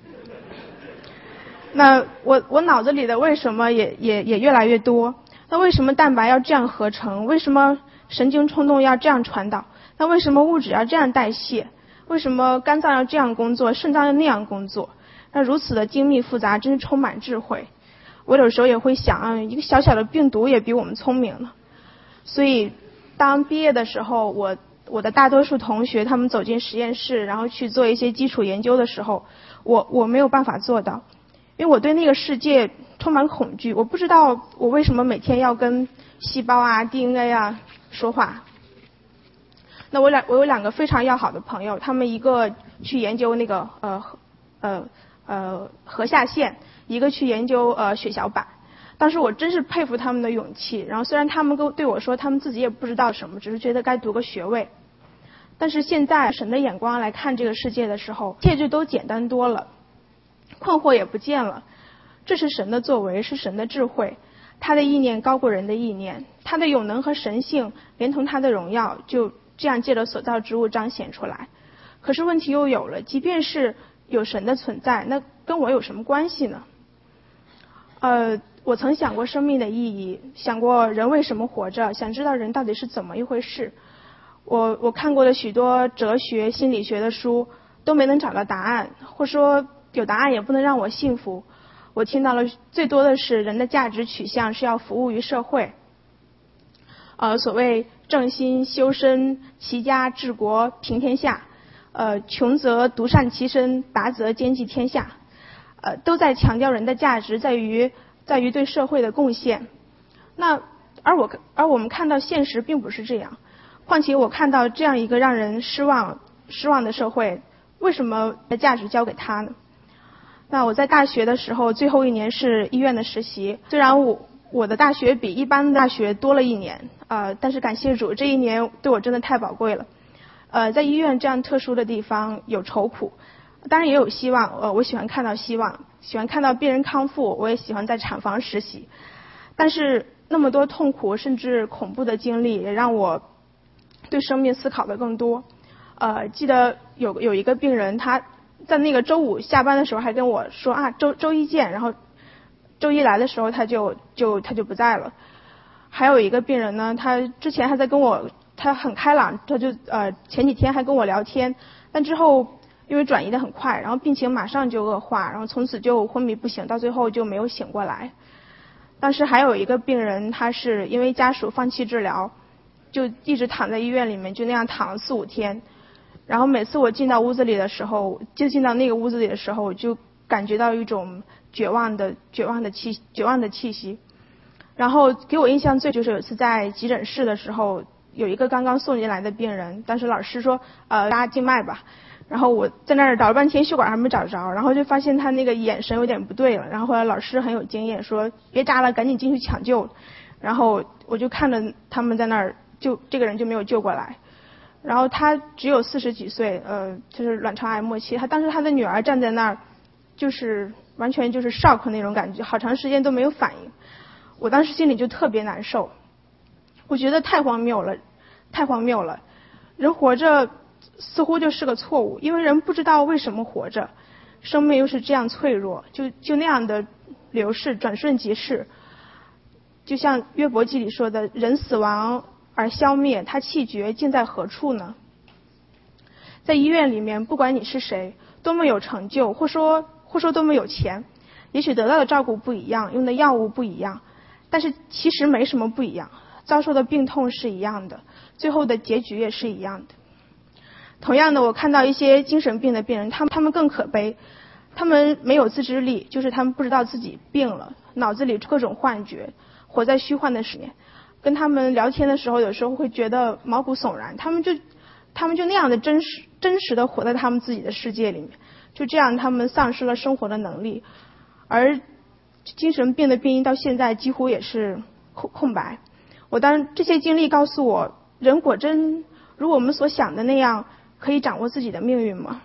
那我我脑子里的为什么也也也越来越多？那为什么蛋白要这样合成？为什么神经冲动要这样传导？那为什么物质要这样代谢？为什么肝脏要这样工作，肾脏要那样工作？那如此的精密复杂，真是充满智慧。我有时候也会想啊，一个小小的病毒也比我们聪明呢。所以当毕业的时候，我我的大多数同学他们走进实验室，然后去做一些基础研究的时候，我我没有办法做到，因为我对那个世界充满恐惧。我不知道我为什么每天要跟细胞啊 D N A 啊说话。那我两我有两个非常要好的朋友，他们一个去研究那个呃呃呃核下腺，一个去研究呃血小板。当时我真是佩服他们的勇气，然后虽然他们跟对我说他们自己也不知道什么，只是觉得该读个学位，但是现在神的眼光来看这个世界的时候，一切就都简单多了，困惑也不见了。这是神的作为，是神的智慧，他的意念高过人的意念，他的永能和神性连同他的荣耀就这样借着所造之物彰显出来。可是问题又有了，即便是有神的存在，那跟我有什么关系呢？呃我曾想过生命的意义，想过人为什么活着，想知道人到底是怎么一回事。我我看过的许多哲学、心理学的书都没能找到答案，或说有答案也不能让我幸福。我听到了最多的是人的价值取向是要服务于社会，呃，所谓正心修身、齐家治国平天下，呃，穷则独善其身，达则兼济天下，呃，都在强调人的价值在于。在于对社会的贡献。那而我而我们看到现实并不是这样，况且我看到这样一个让人失望失望的社会，为什么把价值交给他呢？那我在大学的时候最后一年是医院的实习，虽然我我的大学比一般的大学多了一年，呃，但是感谢主，这一年对我真的太宝贵了。呃，在医院这样特殊的地方有愁苦，当然也有希望，呃，我喜欢看到希望，喜欢看到病人康复，我也喜欢在产房实习。但是那么多痛苦甚至恐怖的经历，也让我对生命思考的更多。呃，记得有有一个病人，他在那个周五下班的时候还跟我说啊，周周一见，然后周一来的时候他就就他就不在了。还有一个病人呢，他之前还在跟我，他很开朗，他就呃前几天还跟我聊天，但之后因为转移的很快，然后病情马上就恶化，然后从此就昏迷不醒，到最后就没有醒过来。当时还有一个病人，他是因为家属放弃治疗，就一直躺在医院里面，就那样躺了四五天。 然后每次我进到屋子里的时候，就进到那个屋子里的时候，我就感觉到一种绝望的绝望的气绝望的气息。然后给我印象最就是有一次在急诊室的时候，有一个刚刚送进来的病人，当时老师说呃拉静脉吧，然后我在那儿找了半天血管还没找着，然后就发现他那个眼神有点不对了，然后后来老师很有经验说别扎了，赶紧进去抢救。然后我就看着他们在那儿，就这个人就没有救过来。然后他只有四十几岁，呃，就是卵巢癌末期。他当时他的女儿站在那儿，就是完全就是 shock 那种感觉，好长时间都没有反应。我当时心里就特别难受，我觉得太荒谬了，太荒谬了。人活着似乎就是个错误，因为人不知道为什么活着，生命又是这样脆弱，就就那样的流逝，转瞬即逝。就像约伯记里说的，人死亡而消灭，他气绝竟在何处呢？在医院里面，不管你是谁，多么有成就，或说或说多么有钱，也许得到的照顾不一样，用的药物不一样，但是其实没什么不一样，遭受的病痛是一样的，最后的结局也是一样的。同样的，我看到一些精神病的病人，他们他们更可悲，他们没有自制力，就是他们不知道自己病了，脑子里各种幻觉，活在虚幻的世界。跟他们聊天的时候，有时候会觉得毛骨悚然，他们就他们就那样的真实真实的活在他们自己的世界里面，就这样他们丧失了生活的能力。而精神病的病因到现在几乎也是空空白。我当然这些经历告诉我，人果真如我们所想的那样可以掌握自己的命运吗？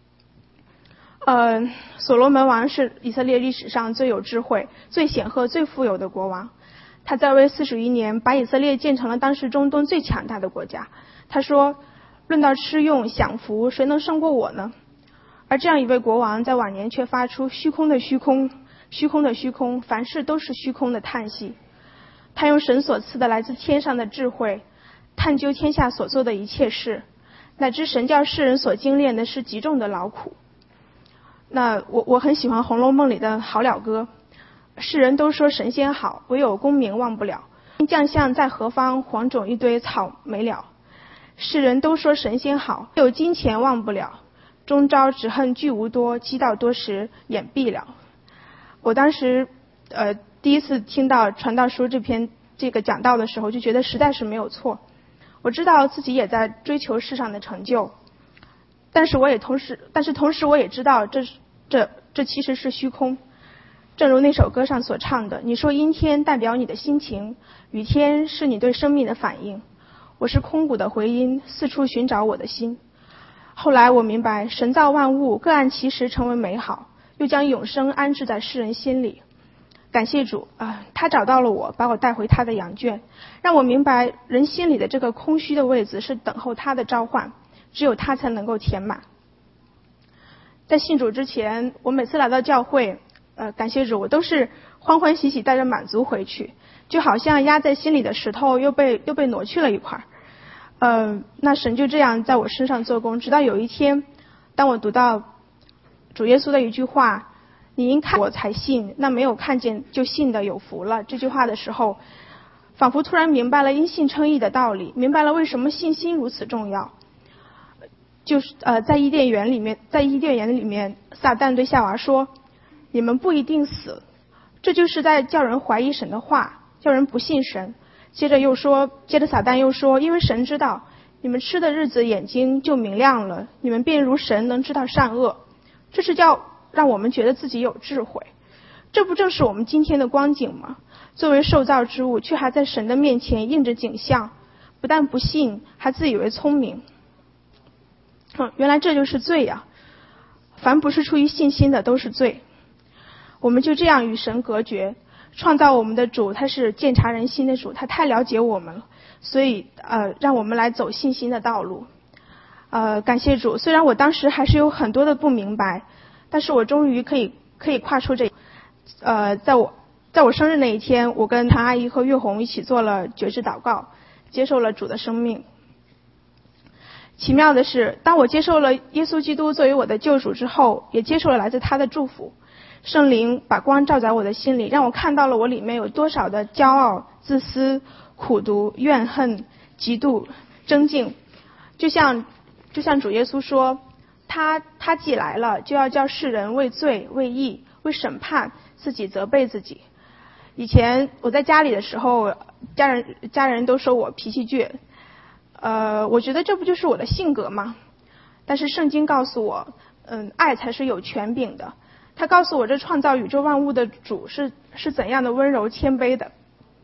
呃，所罗门王是以色列历史上最有智慧、最显赫、最富有的国王。他在位四十余年，把以色列建成了当时中东最强大的国家。他说，论到吃用享福，谁能胜过我呢？而这样一位国王在晚年却发出虚空的虚空，虚空的虚空，凡事都是虚空的叹息。他用神所赐的来自天上的智慧，探究天下所做的一切事，乃至神教世人所经炼的是极重的劳苦。那我我很喜欢《红楼梦》里的好了歌，世人都说神仙好，唯有功名忘不了。将相在何方，黄种一堆草没了。世人都说神仙好，有金钱忘不了。终朝只恨聚无多，积到多时眼闭了。我当时呃第一次听到传道书这篇这个讲道的时候，就觉得实在是没有错。我知道自己也在追求世上的成就，但是我也同时，但是同时我也知道这这这其实是虚空。正如那首歌上所唱的，你说阴天代表你的心情，雨天是你对生命的反应，我是空谷的回音，四处寻找我的心。后来我明白，神造万物各按其时成为美好，又将永生安置在世人心里。感谢主啊、呃，他找到了我，把我带回他的羊圈，让我明白人心里的这个空虚的位子是等候他的召唤，只有他才能够填满。在信主之前，我每次来到教会呃，感谢主，我都是欢欢喜喜带着满足回去，就好像压在心里的石头又被又被挪去了一块。呃，那神就这样在我身上做工，直到有一天，当我读到主耶稣的一句话，你因看我才信，那没有看见就信的有福了，这句话的时候，仿佛突然明白了因信称义的道理，明白了为什么信心如此重要。就是呃，在伊甸园里面，在伊甸园里面，撒旦对夏娃说，你们不一定死，这就是在叫人怀疑神的话，叫人不信神。接着又说，接着撒旦又说，因为神知道你们吃的日子眼睛就明亮了，你们便如神能知道善恶。这是叫让我们觉得自己有智慧，这不正是我们今天的光景吗？作为受造之物，却还在神的面前印着景象，不但不信，还自以为聪明。嗯，原来这就是罪呀、啊！凡不是出于信心的都是罪。我们就这样与神隔绝。创造我们的主，他是鉴察人心的主，他太了解我们了，所以呃，让我们来走信心的道路。呃，感谢主，虽然我当时还是有很多的不明白，但是我终于可以可以跨出这。呃，在我在我生日那一天，我跟唐阿姨和月红一起做了觉知祷告，接受了主的生命。奇妙的是，当我接受了耶稣基督作为我的救主之后，也接受了来自他的祝福。圣灵把光照在我的心里，让我看到了我里面有多少的骄傲、自私、苦毒、怨恨、嫉妒、争竞。就像就像主耶稣说，他他既来了，就要叫世人为罪、为义、为审判，自己责备自己。以前我在家里的时候，家人家人都说我脾气倔，呃，我觉得这不就是我的性格吗？但是圣经告诉我，嗯，爱才是有权柄的。他告诉我，这创造宇宙万物的主是是怎样的温柔谦卑的。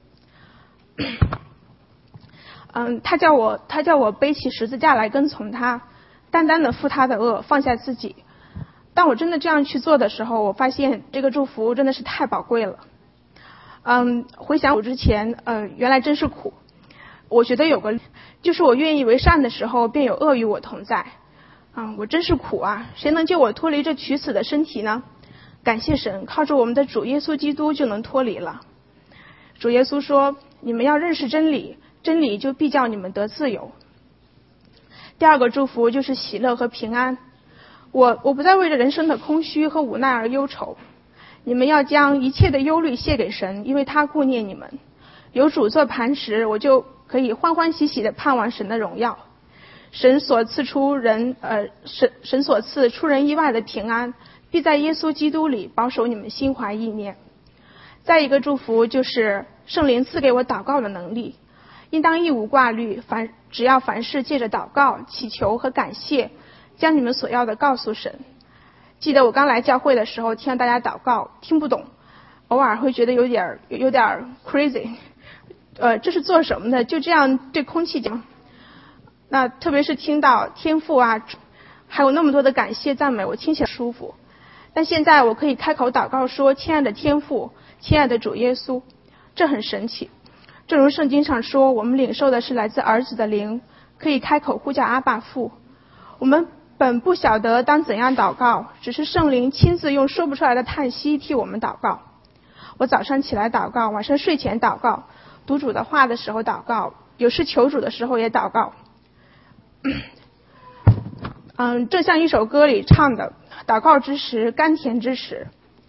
嗯，他叫我他叫我背起十字架来跟从他，单单的负他的恶，放下自己。当我真的这样去做的时候，我发现这个祝福真的是太宝贵了。嗯，回想我之前，呃，原来真是苦。我觉得有个，就是我愿意为善的时候，便有恶与我同在。嗯，我真是苦啊！谁能救我脱离这取死的身体呢？感谢神，靠着我们的主耶稣基督就能脱离了。主耶稣说：“你们要认识真理，真理就必叫你们得自由。”第二个祝福就是喜乐和平安。我我不再为着人生的空虚和无奈而忧愁。你们要将一切的忧虑卸给神，因为他顾念你们。有主做磐石，我就可以欢欢喜喜的盼望神的荣耀。神所赐出人呃神神所赐出人意外的平安，必在耶稣基督里保守你们心怀意念。再一个祝福就是圣灵赐给我祷告的能力，应当一无挂虑，凡只要凡事借着祷告、祈求和感谢，将你们所要的告诉神。记得我刚来教会的时候，听大家祷告听不懂，偶尔会觉得有点有点 crazy， 呃，这是做什么的？就这样对空气讲。那特别是听到天父啊，还有那么多的感谢赞美，我听起来舒服。但现在我可以开口祷告说：“亲爱的天父，亲爱的主耶稣。”这很神奇。正如圣经上说，我们领受的是来自儿子的灵，可以开口呼叫阿爸父。我们本不晓得当怎样祷告，只是圣灵亲自用说不出来的叹息替我们祷告。我早上起来祷告，晚上睡前祷告，读主的话的时候祷告，有事求主的时候也祷告。嗯，正像一首歌里唱的，祷告之时，甘甜之时。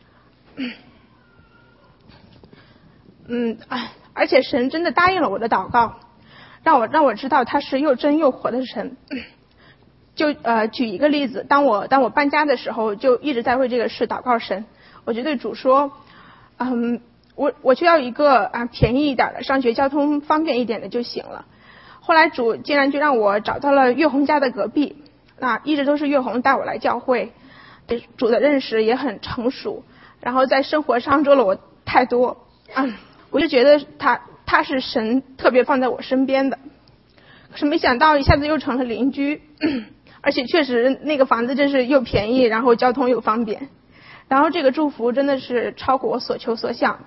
嗯，哎，而且神真的答应了我的祷告，让我让我知道他是又真又活的神。就呃举一个例子，当我当我搬家的时候，就一直在为这个事祷告神。我就对主说，嗯，我我就要一个啊便宜一点的，上学交通方便一点的就行了。后来主竟然就让我找到了岳红家的隔壁，那一直都是岳红带我来教会，对主的认识也很成熟，然后在生活上助了我太多，嗯，我就觉得他他是神特别放在我身边的。可是没想到一下子又成了邻居，而且确实那个房子真是又便宜，然后交通又方便，然后这个祝福真的是超过我所求所想。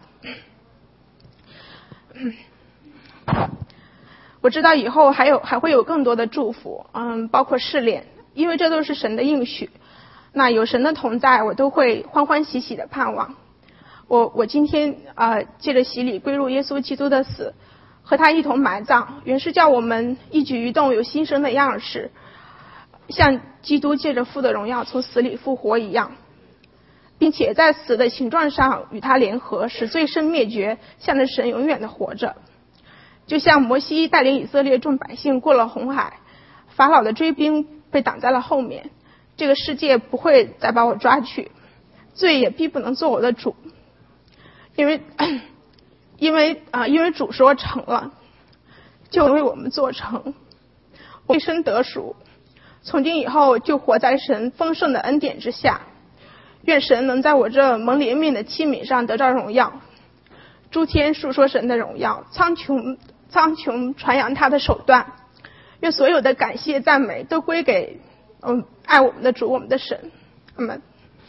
我知道以后还有还会有更多的祝福，嗯，包括试炼，因为这都是神的应许。那有神的同在，我都会欢欢喜喜的盼望。我我今天啊、呃，借着洗礼归入耶稣基督的死，和他一同埋葬，原是叫我们一举一动有新生的样式，像基督借着父的荣耀从死里复活一样，并且在死的形状上与他联合，使罪身灭绝，向着神永远的活着。就像摩西带领以色列众百姓过了红海，法老的追兵被挡在了后面，这个世界不会再把我抓去，罪也必不能做我的主，因为因为啊、呃，因为主说成了，就为我们做成，我一生得赎，从今以后就活在神丰盛的恩典之下。愿神能在我这蒙怜悯的器皿上得到荣耀，诸天述说神的荣耀，苍穹苍穹传扬他的手段。愿所有的感谢赞美都归给嗯爱我们的主，我们的神。阿们。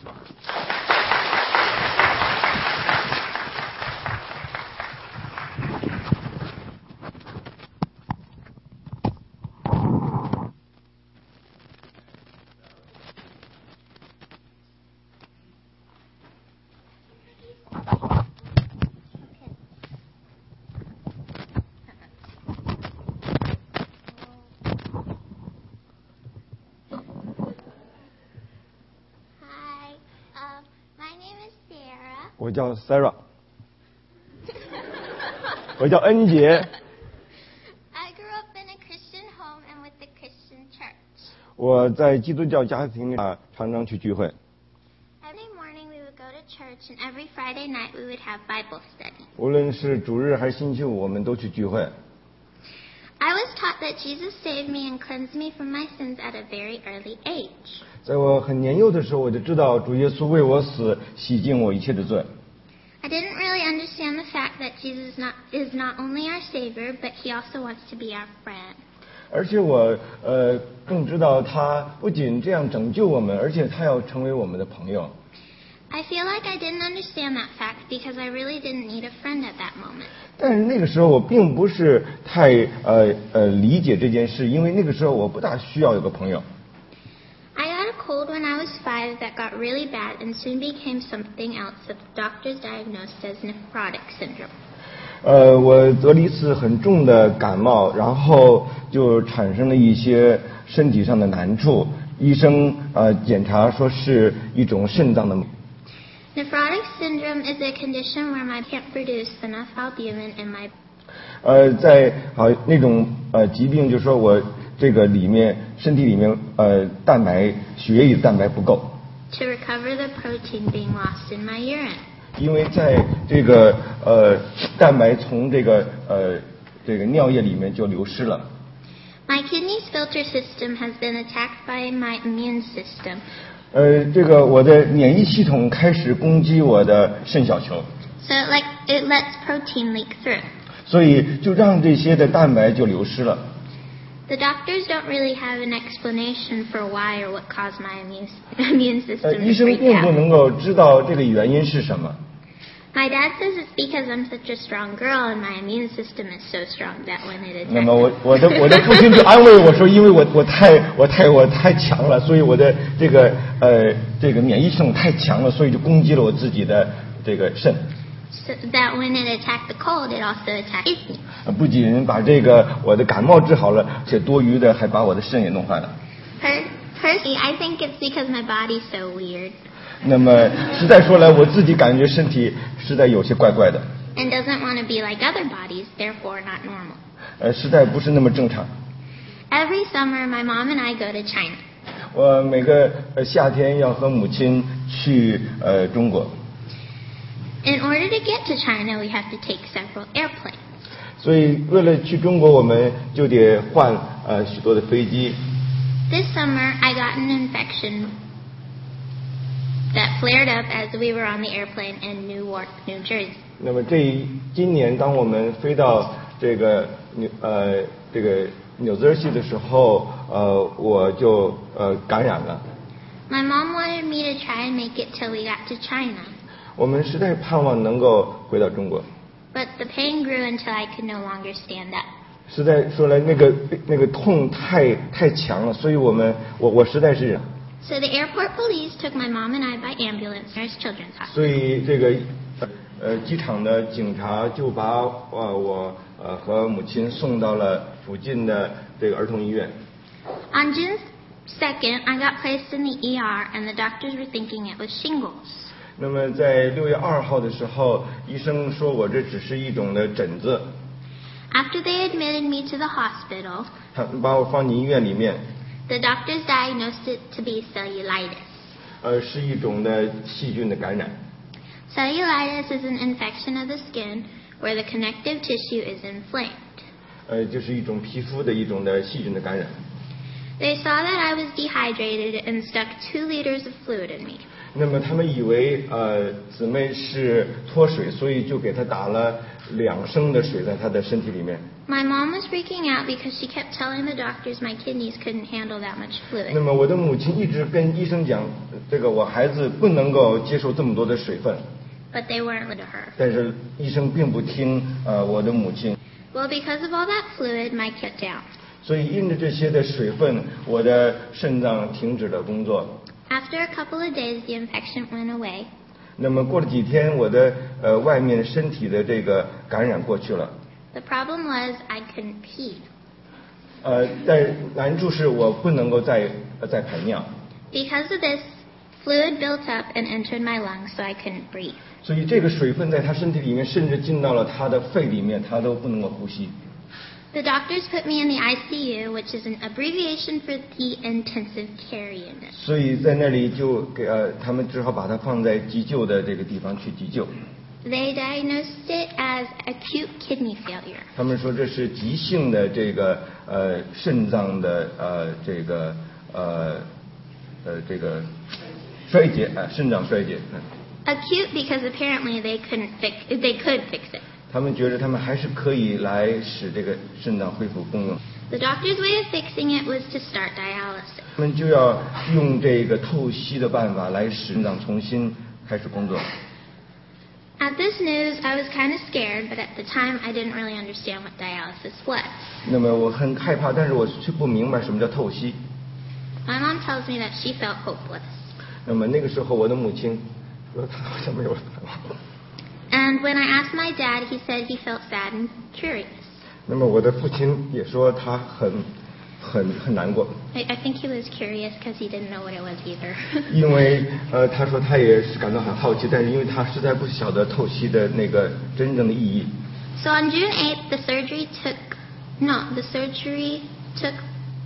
我叫 Sarah， 我叫恩杰。 I grew up in a Christian home and with the Christian church. 我在基督教家庭里啊，常常去聚会。 Every morning we would go to church, and every Friday night we would have Bible study. 无论是主日还是星期五，我们都去聚会。 I was taught that Jesus saved me and cleansed me from my sins at a very early age. 在我很年幼的时候，我就知道主耶稣为我死，洗净我一切的罪。 I didn't really understand the fact that Jesus not, is not only our Savior, but He also wants to be our friend. 而且我呃更知道他不仅这样拯救我们，而且他要成为我们的朋友。 I feel like I didn't understand that fact because I really didn't need a friend at that moment. 但是那个时候我并不是太呃呃理解这件事，因为那个时候我不大需要有个朋友。 I got a cold when I was five that got really bad and soon became something else that the doctors diagnosed as nephrotic syndrome. 呃，我得了一次很重的感冒，然后就产生了一些身体上的难处。医生呃检查说是一种肾脏的。 Nephrotic syndrome is a condition where my can't produce enough albumin in my. 呃，在啊、呃、那种呃疾病，就是说我这个里面身体里面呃蛋白血液里的蛋白不够。 To recover the protein being lost in my urine. 因为在这个呃蛋白从这个呃这个尿液里面就流失了。 My kidney's filter system has been attacked by my immune system. 呃，这个我的免疫系统开始攻击我的肾小球。 So it like it lets protein leak through. 所以就让这些的蛋白就流失了。 The doctors don't really have an explanation for why or what caused my immune immune 呃， system 医 to 生 freak 并不 out. 能够知道这个原因是什么。 My dad says it's because I'm such a strong girl and my immune system is so strong that when it 那么我 attacks. 我的我的父亲就安慰我说，因为我我太我太我太强了，所以我的这个呃这个免疫系统太强了，所以就攻击了我自己的这个肾。 So that when it attacked the cold, it also attacked me. 呃不仅把这个我的感冒治好了，而且多余的还把我的肾也弄坏了。 Per- Personally, I think it's because my body's so weird 那么实在说来，我自己感觉身体实在有些怪怪的， and doesn't want to be like other bodies, therefore not normal. 呃，实在不是那么正常。 Every summer, my mom and I go to China. 我每个呃夏天要和母亲去呃中国， In order to get to China, we have to take several airplanes. 所以为了去中国，我们就得换呃许多的飞机。 This summer, I got an infection that flared up as we were on the airplane in Newark, New Jersey. 那么这一今年，当我们飞到这个纽呃这个纽泽西的时候，呃，我就呃感染了。 My mom wanted me to try and make it till we got to China, 我们实在盼望能够回到中国。 but the pain grew until I could no longer stand up. 实在说来，那个那个痛太太强了，所以我们我我实在是， So the airport police took my mom and I by ambulance to Nurse Children's Hospital. 所以这个呃机场的警察就把呃我呃和母亲送到了附近的这个儿童医院。 On June second, I got placed in the E R, and the doctors were thinking it was shingles. 那么在六月二号的时候，医生说我这只是一种的疹子， After they admitted me to the hospital, 他把我放进医院里面， the doctors diagnosed it to be cellulitis. 呃是一种的细菌的感染。 Cellulitis is an infection of the skin where the connective tissue is inflamed. 呃，就是一种皮肤的一种的细菌的感染。 They saw that I was dehydrated and stuck two liters of fluid in me. 那么他们以为呃姊妹是脱水，所以就给她打了两升的水在她的身体里面。 My mom was freaking out because she kept telling the doctors my kidneys couldn't handle that much 那 fluid. 么我的母亲一直跟医生讲，这个我孩子不能够接受这么多的水分， But they weren't listening to her. 但是医生并不听呃我的母亲， Well, because of all that fluid, my cut down. 所以因着这些的水分，我的肾脏停止了工作。 After a couple of days, the infection went away. 那么过了几天，我的呃外面身体的这个感染过去了。 The problem was I couldn't pee. 呃，但难处是我不能够再呃再排尿， Because of this, fluid built up and entered my lungs, so I couldn't breathe. 所以这个水分在他身体里面，甚至进到了他的肺里面，他都不能够呼吸。 The doctors put me in the I C U, which is an abbreviation for the intensive care unit. 所以在那里就给呃，他们只好把它放在急救的这个地方去急救。 They diagnosed it as acute kidney failure. 他们说这是急性的这个呃肾脏的呃这个呃呃这个衰竭啊、呃，肾脏衰竭。嗯 Acute because apparently they couldn't fix they could fix it. 他们觉得他们还是可以来使这个肾脏恢复功能。 The doctor's way of fixing it was to start dialysis. 他们就要用这个透析的办法来使肾脏重新开始工作。 At this news, I was kind of scared, but at the time I didn't really understand what dialysis was. 那么我很害怕，但是我却不明白什么叫透析。 My mom tells me that she felt hopeless. 那么那个时候，我的母亲说她好像没有盼望。 And when I asked my dad, he said he felt sad and curious. 那么我的父亲也说他很很很难过。 I, I think he was curious because he didn't know what it was either. 因为呃，他说他也是感到很好奇，但是因为他实在不晓得透析的那个真正的意义。 So on June eighth, the surgery took no, the surgery took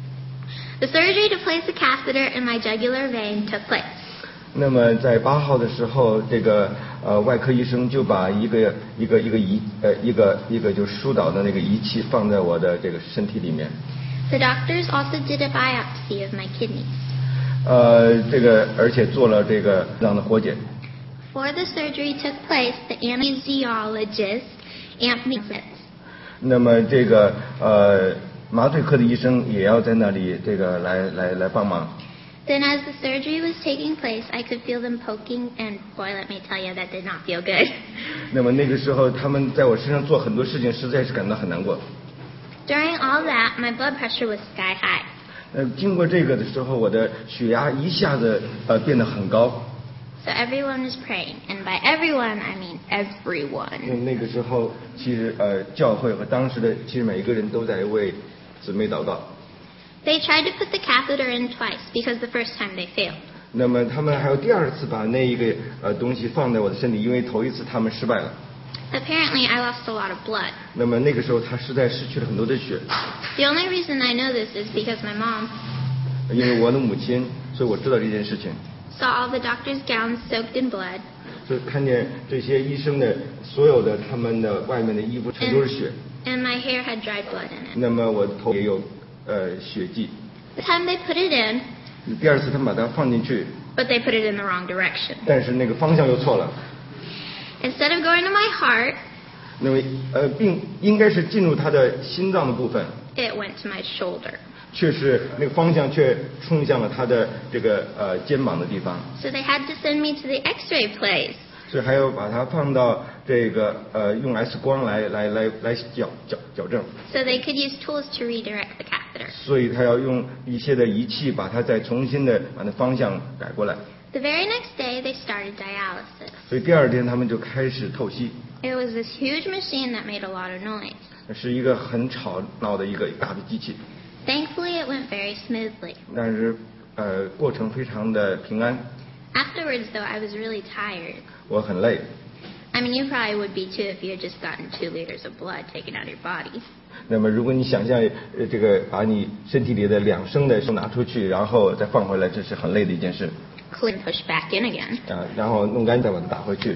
the surgery to place a catheter in my jugular vein took place. 那么在八号的时候，这个呃外科医生就把一个一个一个仪呃一个一个就疏导的那个仪器放在我的这个身体里面。 The doctors also did a biopsy of my kidneys. 呃，这个而且做了这个肾脏的活检。 Before the surgery took place, the anesthesiologist amped me. 那么这个呃麻醉科的医生也要在那里这个来来来帮忙。 Then as the surgery was taking place, I could feel them poking, and boy, let me tell you, that did not feel good. 那么那个时候，他们在我身上做很多事情，实在是感到很难过。 During all that, my blood pressure was sky high. 呃，经过这个的时候，我的血压一下子呃变得很高。 So everyone was praying, and by everyone, I mean everyone. 因为那个时候，其实呃教会和当时的其实每一个人都在为姊妹祷告。 They tried to put the catheter in twice because the first time they failed. 那么他们还有第二次把那一个呃东西放在我的身体，因为头一次他们失败了。 Apparently, I lost a lot of blood. 那么那个时候他实在失去了很多的血。 The only reason I know this is because my mom. 因为我的母亲，所以我知道这件事情。 Saw all the doctors' gowns soaked in blood. 所以看见这些医生的所有的他们的外面的衣服全都是血。 And my hair had dried blood in it. 那么我头也有呃血迹。 The time they put it in. 第二次他们把它放进去。 But they put it in the wrong direction. 但是那个方向又错了。 Instead of going to my heart. 那么呃，并应该是进入他的心脏的部分。 It went to my shoulder. 却是那个方向却冲向了他的这个呃肩膀的地方。 So they had to send me to the X-ray place. 所以还要把它放到这个呃用 X 光来来来来矫矫矫正。 So they could use tools to redirect the catheter. 所以他要用一些的仪器把它再重新的把那方向改过来。 The very next day they started dialysis. 所以第二天他们就开始透析。 It was this huge machine that made a lot of noise. 是一个很吵闹的一个大的机器。 Thankfully, it went very smoothly. 但是呃过程非常的平安。 Afterwards, though, I was really tired. 我很累。 I mean, you probably would be too if you had just gotten two liters of blood taken out of your body. 那么，如果你想象呃这个把你身体里的两升的拿出去，然后再放回来，这是很累的一件事。 Clean, push back in again. 啊，然后弄干净再把它打回去。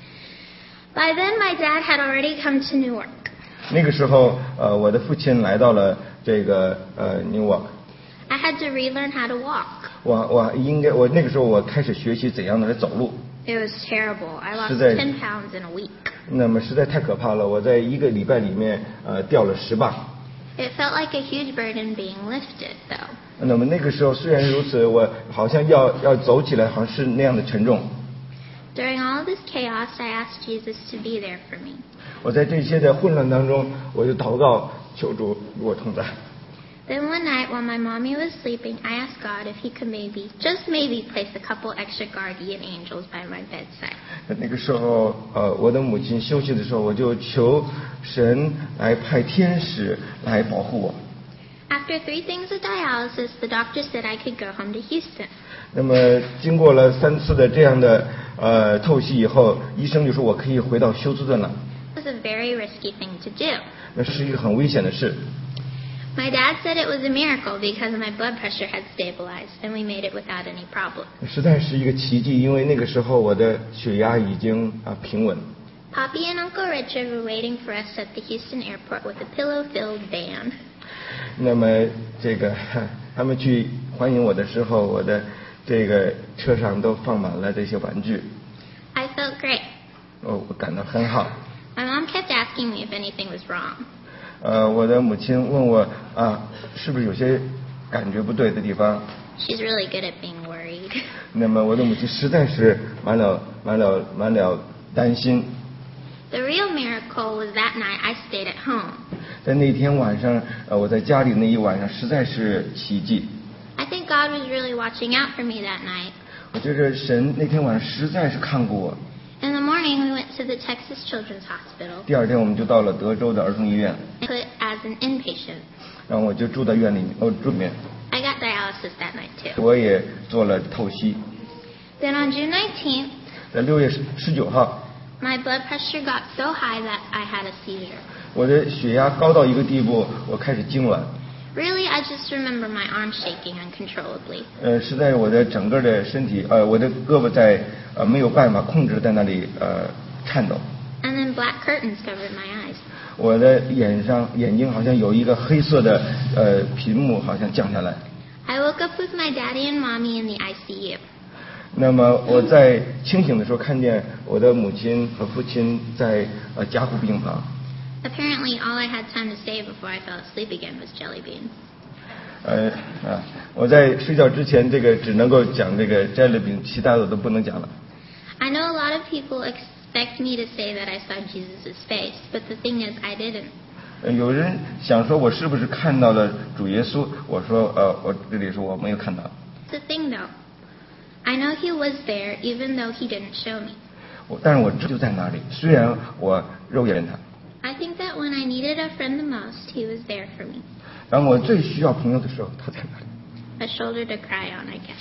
By then, my dad had already come to Newark. 那个时候，呃，我的父亲来到了这个呃 Newark。 I had to relearn how to walk. 我我应该我那个时候我开始学习怎样的来走路。 It was terrible. I lost 实在 ten pounds in a week. 那么实在太可怕了，我在一个礼拜里面呃掉了十磅。 It felt like a huge burden being lifted, though. 那么那个时候虽然如此，我好像要要走起来，好像是那样的沉重。 During all this chaos, I asked Jesus to be there for me. 我在这些的混乱当中，我就祷告求主与我同在。 Then one night, while my mommy was sleeping, I asked God if He could maybe, just maybe, place a couple extra guardian angels by my bedside. 那个时候，呃，我的母亲休息的时候，我就求神来派天使来保护我。 After three things of dialysis, the doctor said I could go home to Houston. 那么经过了三次的这样的呃透析以后，医生就说我可以回到休斯顿了。 It was a very risky thing to do. 那是一个很危险的事。 My dad said it was a miracle because my blood pressure had stabilized and we made it without any problem. 实在是一个奇迹，因为那个时候我的血压已经啊平稳。 Poppy and Uncle Richard were waiting for us at the Houston airport with a pillow-filled van. 那么这个他们去欢迎我的时候，我的这个车上都放满了这些玩具。 I felt great. 哦，我感到很好。 My mom kept asking me if anything was wrong. 呃，我的母亲问我啊，是不是有些感觉不对的地方？ She's really good at being worried. 那么我的母亲实在是满了满了满了担心。 The real miracle was that night I stayed at home. 在那天晚上，呃，我在家里那一晚上实在是奇迹。 I think God was really watching out for me that night. 我觉得神那天晚上实在是看顾我。 In the morning, we went to the Texas Children's Hospital. 第二天我们就到了德州的儿童医院。 Put as an inpatient. 然后我就住在院里面，哦，住里面。 I got dialysis that night too. 我也做了透析。 Then on June nineteenth, 在六月十九号。 My blood pressure got so high that I had a seizure. 我的血压高到一个地步，我开始痉挛。 Really, I just remember my arms shaking uncontrollably. 呃，实在我的整个的身体，呃，我的胳膊在呃没有办法控制在那里呃颤抖。 And then black curtains covered my eyes. 我的眼上眼睛好像有一个黑色的呃屏幕好像降下来。 I woke up with my daddy and mommy in the I C U. 那么我在清醒的时候看见我的母亲和父亲在呃加护病房。 Apparently, all I had time to say before I fell asleep again was jelly beans. 呃啊，我在睡觉之前这个只能够讲这个 jelly bean， 其他的都不能讲了。 I know a lot of people expect me to say that I saw Jesus' face, but the thing is, I didn't. 呃有人想说我是不是看到了主耶稣？我说呃，我这里说我没有看到。 The thing though, I know he was there, even though he didn't show me. 我但是我知道就在那里，虽然我肉眼他。 I think that when I needed a friend the most, he was there for me. 当我最需要朋友的时候，他在那里。 A shoulder to cry on, I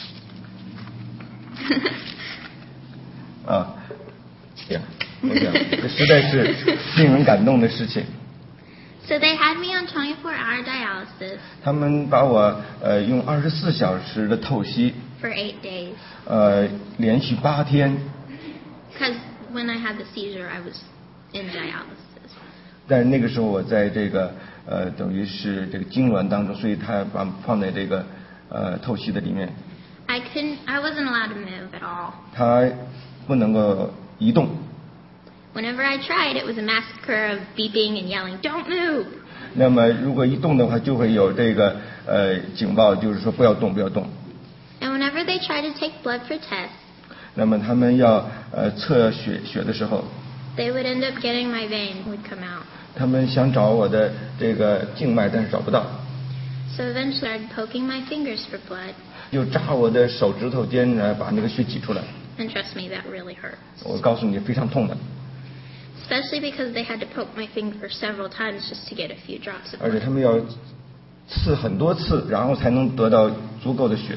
guess. 啊，这样，我讲，这实在是令人感动的事情。 So they had me on twenty-four hour dialysis. 他们把我呃用二十四小时的透析。 For eight days. 呃，连续八天。 Because when I had the seizure, I was in dialysis. 但是那个时候我在这个呃等于是这个痉挛当中，所以他把放在这个呃透析的里面。 I couldn't. I wasn't allowed to move at all. 他不能够移动。 Whenever I tried, it was a massacre of beeping and yelling, "Don't move!" 那么如果一动的话，就会有这个呃警报，就是说不要动，不要动。 And whenever they tried to take blood for tests, 那么他们要呃测血血的时候， they would end up getting my vein would come out. 他们想找我的这个静脉，但是找不到。 So eventually, I started poking my fingers for blood. 就扎我的手指头尖来把那个血挤出来。 And trust me, that really hurts. 我告诉你，非常痛的。 Especially because they had to poke my finger several times just to get a few drops of 而且 blood. 他们要刺很多次，然后才能得到足够的血。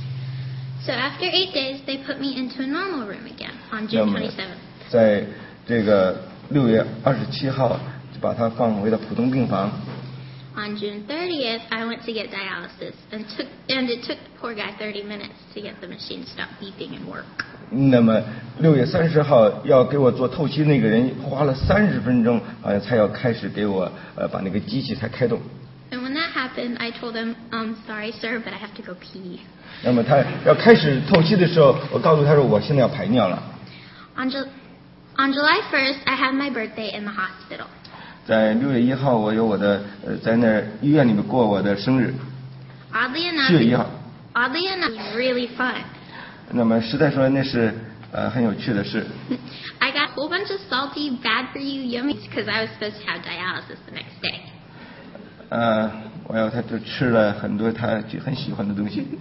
So after eight days, they put me into a normal room again on 那 June 么 twenty-seventh. 在这个六月二十七号，就把他放回到普通病房。 On June thirtieth, I went to get dialysis, and took and it took the poor guy thirty minutes to get the machine to stop beeping and work. 那么六月三十号要给我做透析那个人花了三十分钟，好像才要开始给我呃把那个机器才开动。 And when that happened, I told him, "Um, sorry, sir, but I have to go pee." 那么他要开始透析的时候，我告诉他说我现在要排尿了。 On, Ju- on July first, I had my birthday in the hospital. 在六月一号，我有我的呃在那儿医院里面过我的生日。 Oddly 七月一 enough, 号。 oddly enough, it was really fun. 那么实在说那是呃很有趣的事。 I got a whole bunch of salty, bad for you yummies because I was supposed to have dialysis the next day. 呃，我要他就吃了很多他就很喜欢的东西。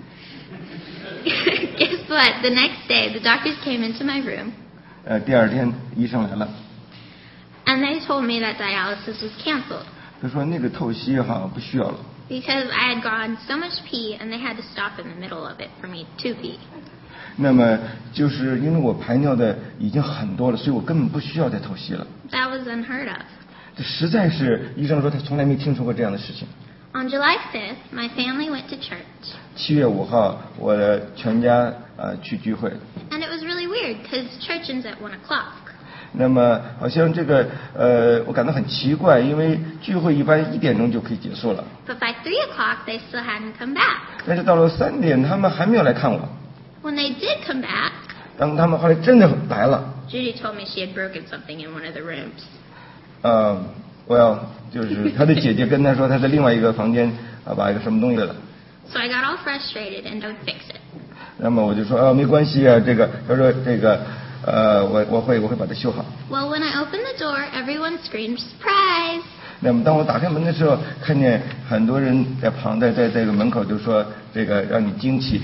Guess what? The next day, the doctors came into my room. 呃，第二天医生来了， And they told me that dialysis was canceled 他说那个透析好像不需要了。 because I had gone so much pee and they had to stop in the middle of it for me to pee. 那么就是因为我排尿的已经很多了，所以我根本不需要再透析了。 That was unheard of. 这实在是医生说他从来没听说过这样的事情。 On July fifth, my family went to church. 七月五号，我的全家呃去聚会。 And it was really weird because church ends at one o'clock. 那么好像这个呃，我感到很奇怪，因为聚会一般一点钟就可以结束了。 But by three o'clock, they still hadn't come back. 但是到了三点，他们还没有来看我。 When they did come back, 当他们后来真的来了， Judy told me she had broken something in one of the rooms. 呃，我要就是他的姐姐跟他说，他在另外一个房间啊把一个什么东西了。 So I got all frustrated and don't fix it. 那么我就说啊，没关系啊，这个他说这个呃，我我会我会把它修好。 Well, when I opened the door, everyone screamed, surprise! 那么当我打开门的时候，看见很多人在旁在在这个门口就说这个让你惊奇。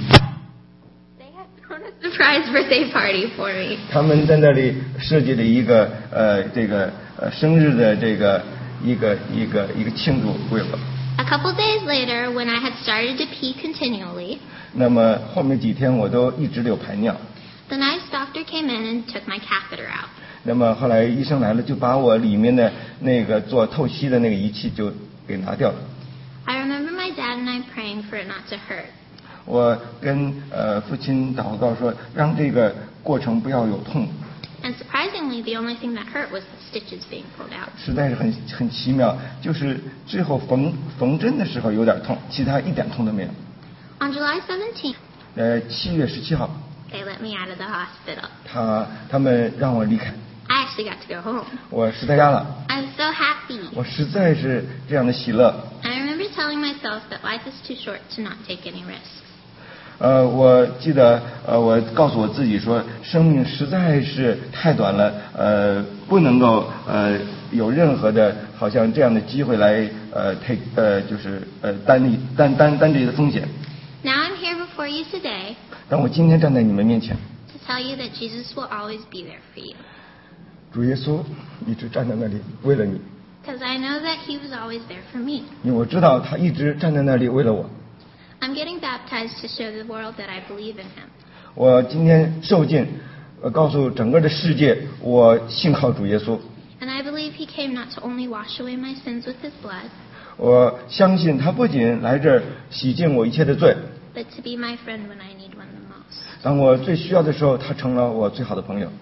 They had thrown a surprise birthday party for me. 他们在那里设计了一个呃这个呃生日的这个一个一个一个庆祝为我。 A couple days later, when I had started to pee continually, 那么后面几天我都一直有排尿。 the nice doctor came in and took my catheter out. 那么后来医生来了，就把我里面的那个做透析的那个仪器就给拿掉了。 I remember my dad and I praying for it not to hurt. 我跟呃父亲祷告说，让这个过程不要有痛。 And surprisingly, the only thing that hurt was the stitches being pulled out. 实在是很很奇妙，就是最后缝缝针的时候有点痛，其他一点痛都没有。 On July seventeenth, 呃，七月十七号， they let me out of the hospital. 他他们让我离开， I actually got to go home. 我是在家了， I was so happy. 我实在是这样的喜乐。 I remember telling myself that life is too short to not take any risks. 呃，我记得呃，我告诉我自己说，生命实在是太短了，呃，不能够呃有任何的好像这样的机会来呃 take 呃就是呃担力担担担这些风险。 Now I'm here before you today 当我今天站在你们面前， to tell you that Jesus will always be there for you. 主耶稣一直站在那里为了你， Because I know that he was always there for me. 因为我知道他一直站在那里为了我。 I'm getting baptized to show the world that I believe in him. 我今天受尽，呃，告诉整个的世界，我信靠主耶稣。 And I believe he came not to only wash away my sins with his blood, 我相信他不仅来这儿洗净我一切的罪， but to be my friend when I need one the most. 当我最需要的时候，他成了我最好的朋友。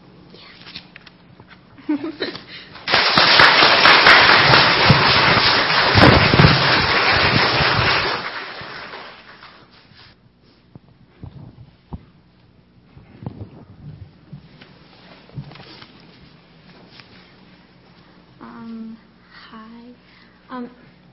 Um, hi. Um,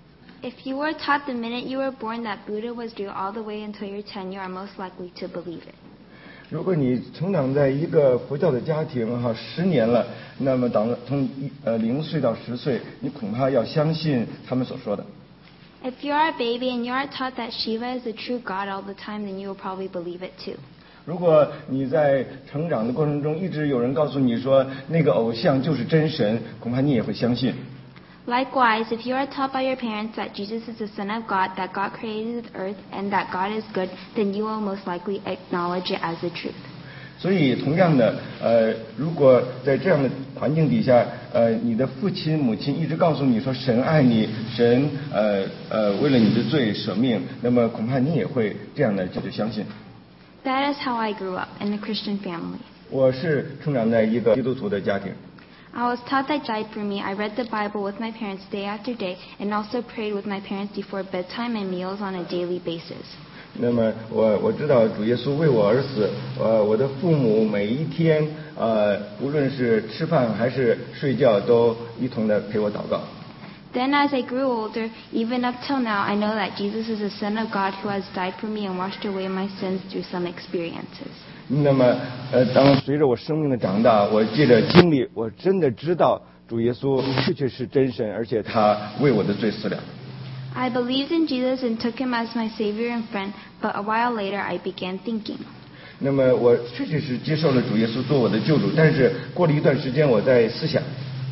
if you were taught the minute you were born that Buddha was real all the way until you're ten, you are most likely to believe it. 如果你成长在一个佛教的家庭哈，十年了，那么当从一呃零岁到十岁，你恐怕要相信他们所说的。 If you are a baby and you are taught that Shiva is the true God all the time, then you will probably believe it too. 如果你在成长的过程中一直有人告诉你说那个偶像就是真神，恐怕你也会相信。 Likewise, if you are taught by your parents that Jesus is the Son of God, that God created the earth, and that God is good, then you will most likely acknowledge it as the truth. 所以，同样的，呃，如果在这样的环境底下，呃，你的父亲、母亲一直告诉你说神爱你，神呃呃为了你的罪舍命，那么恐怕你也会这样的就就相信。 That is how I grew up, in a Christian family. 我是成长在一个基督徒的家庭。 I was taught that God died for me. I read the Bible with my parents day after day, and also prayed with my parents before bedtime and meals on a daily basis. 那么我我知道主耶稣为我而死，呃，我的父母每一天呃，无论是吃饭还是睡觉，都一同的陪我祷告。 Then as I grew older, even up till now, I know that Jesus is the Son of God who has died for me and washed away my sins through some experiences. 那么，呃，当随着我生命的长大，我借着经历，我真的知道主耶稣确确是真神，而且他为我的罪死了。 I believed in Jesus and took him as my Savior and friend, but a while later I began thinking. 那么我确确实接受了主耶稣做我的救主，但是过了一段时间，我在思想，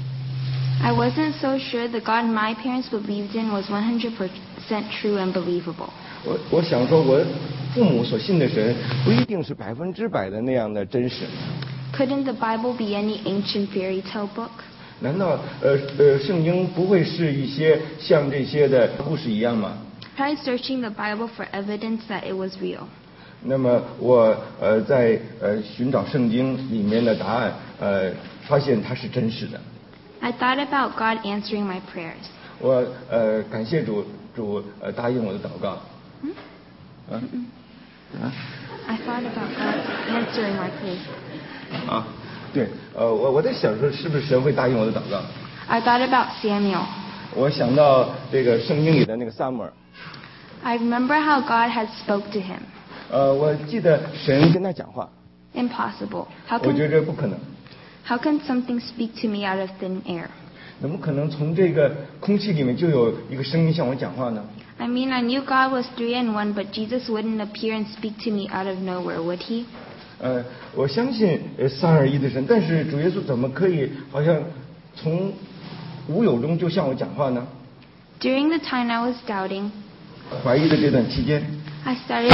I wasn't so sure the God my parents believed in was one hundred percent true and believable. 我我想说，我父母所信的神不一定是百分之百的那样的真实。 Couldn't the Bible be any ancient fairy tale book? 难道呃呃圣经不会是一些像这些的故事一样吗？ I tried searching the Bible for evidence that it was real. 那么我呃在呃寻找圣经里面的答案，呃发现它是真实的。 I thought about God answering my prayers. 我呃感谢主，主呃答应我的祷告。 嗯？ 啊啊 I thought about God answering my prayers. 啊，对，呃我我在想说是不是神会答应我的祷告。 I thought about Samuel. 我想到这个圣经里的那个撒母耳。 I remember how God had spoke to him. 呃，我记得神跟他讲话。 Impossible. How 我觉 can 得不可能。 how can something speak to me out of thin air? 怎么可能从这个空气里面就有一个声音向我讲话呢？ I mean, I knew God was three in one, but Jesus wouldn't appear and speak to me out of nowhere, would he? 呃，我相信呃三而一的神，但是主耶稣怎么可以好像从无有中就向我讲话呢？ During the time I was doubting, 怀疑的这段期间， I started.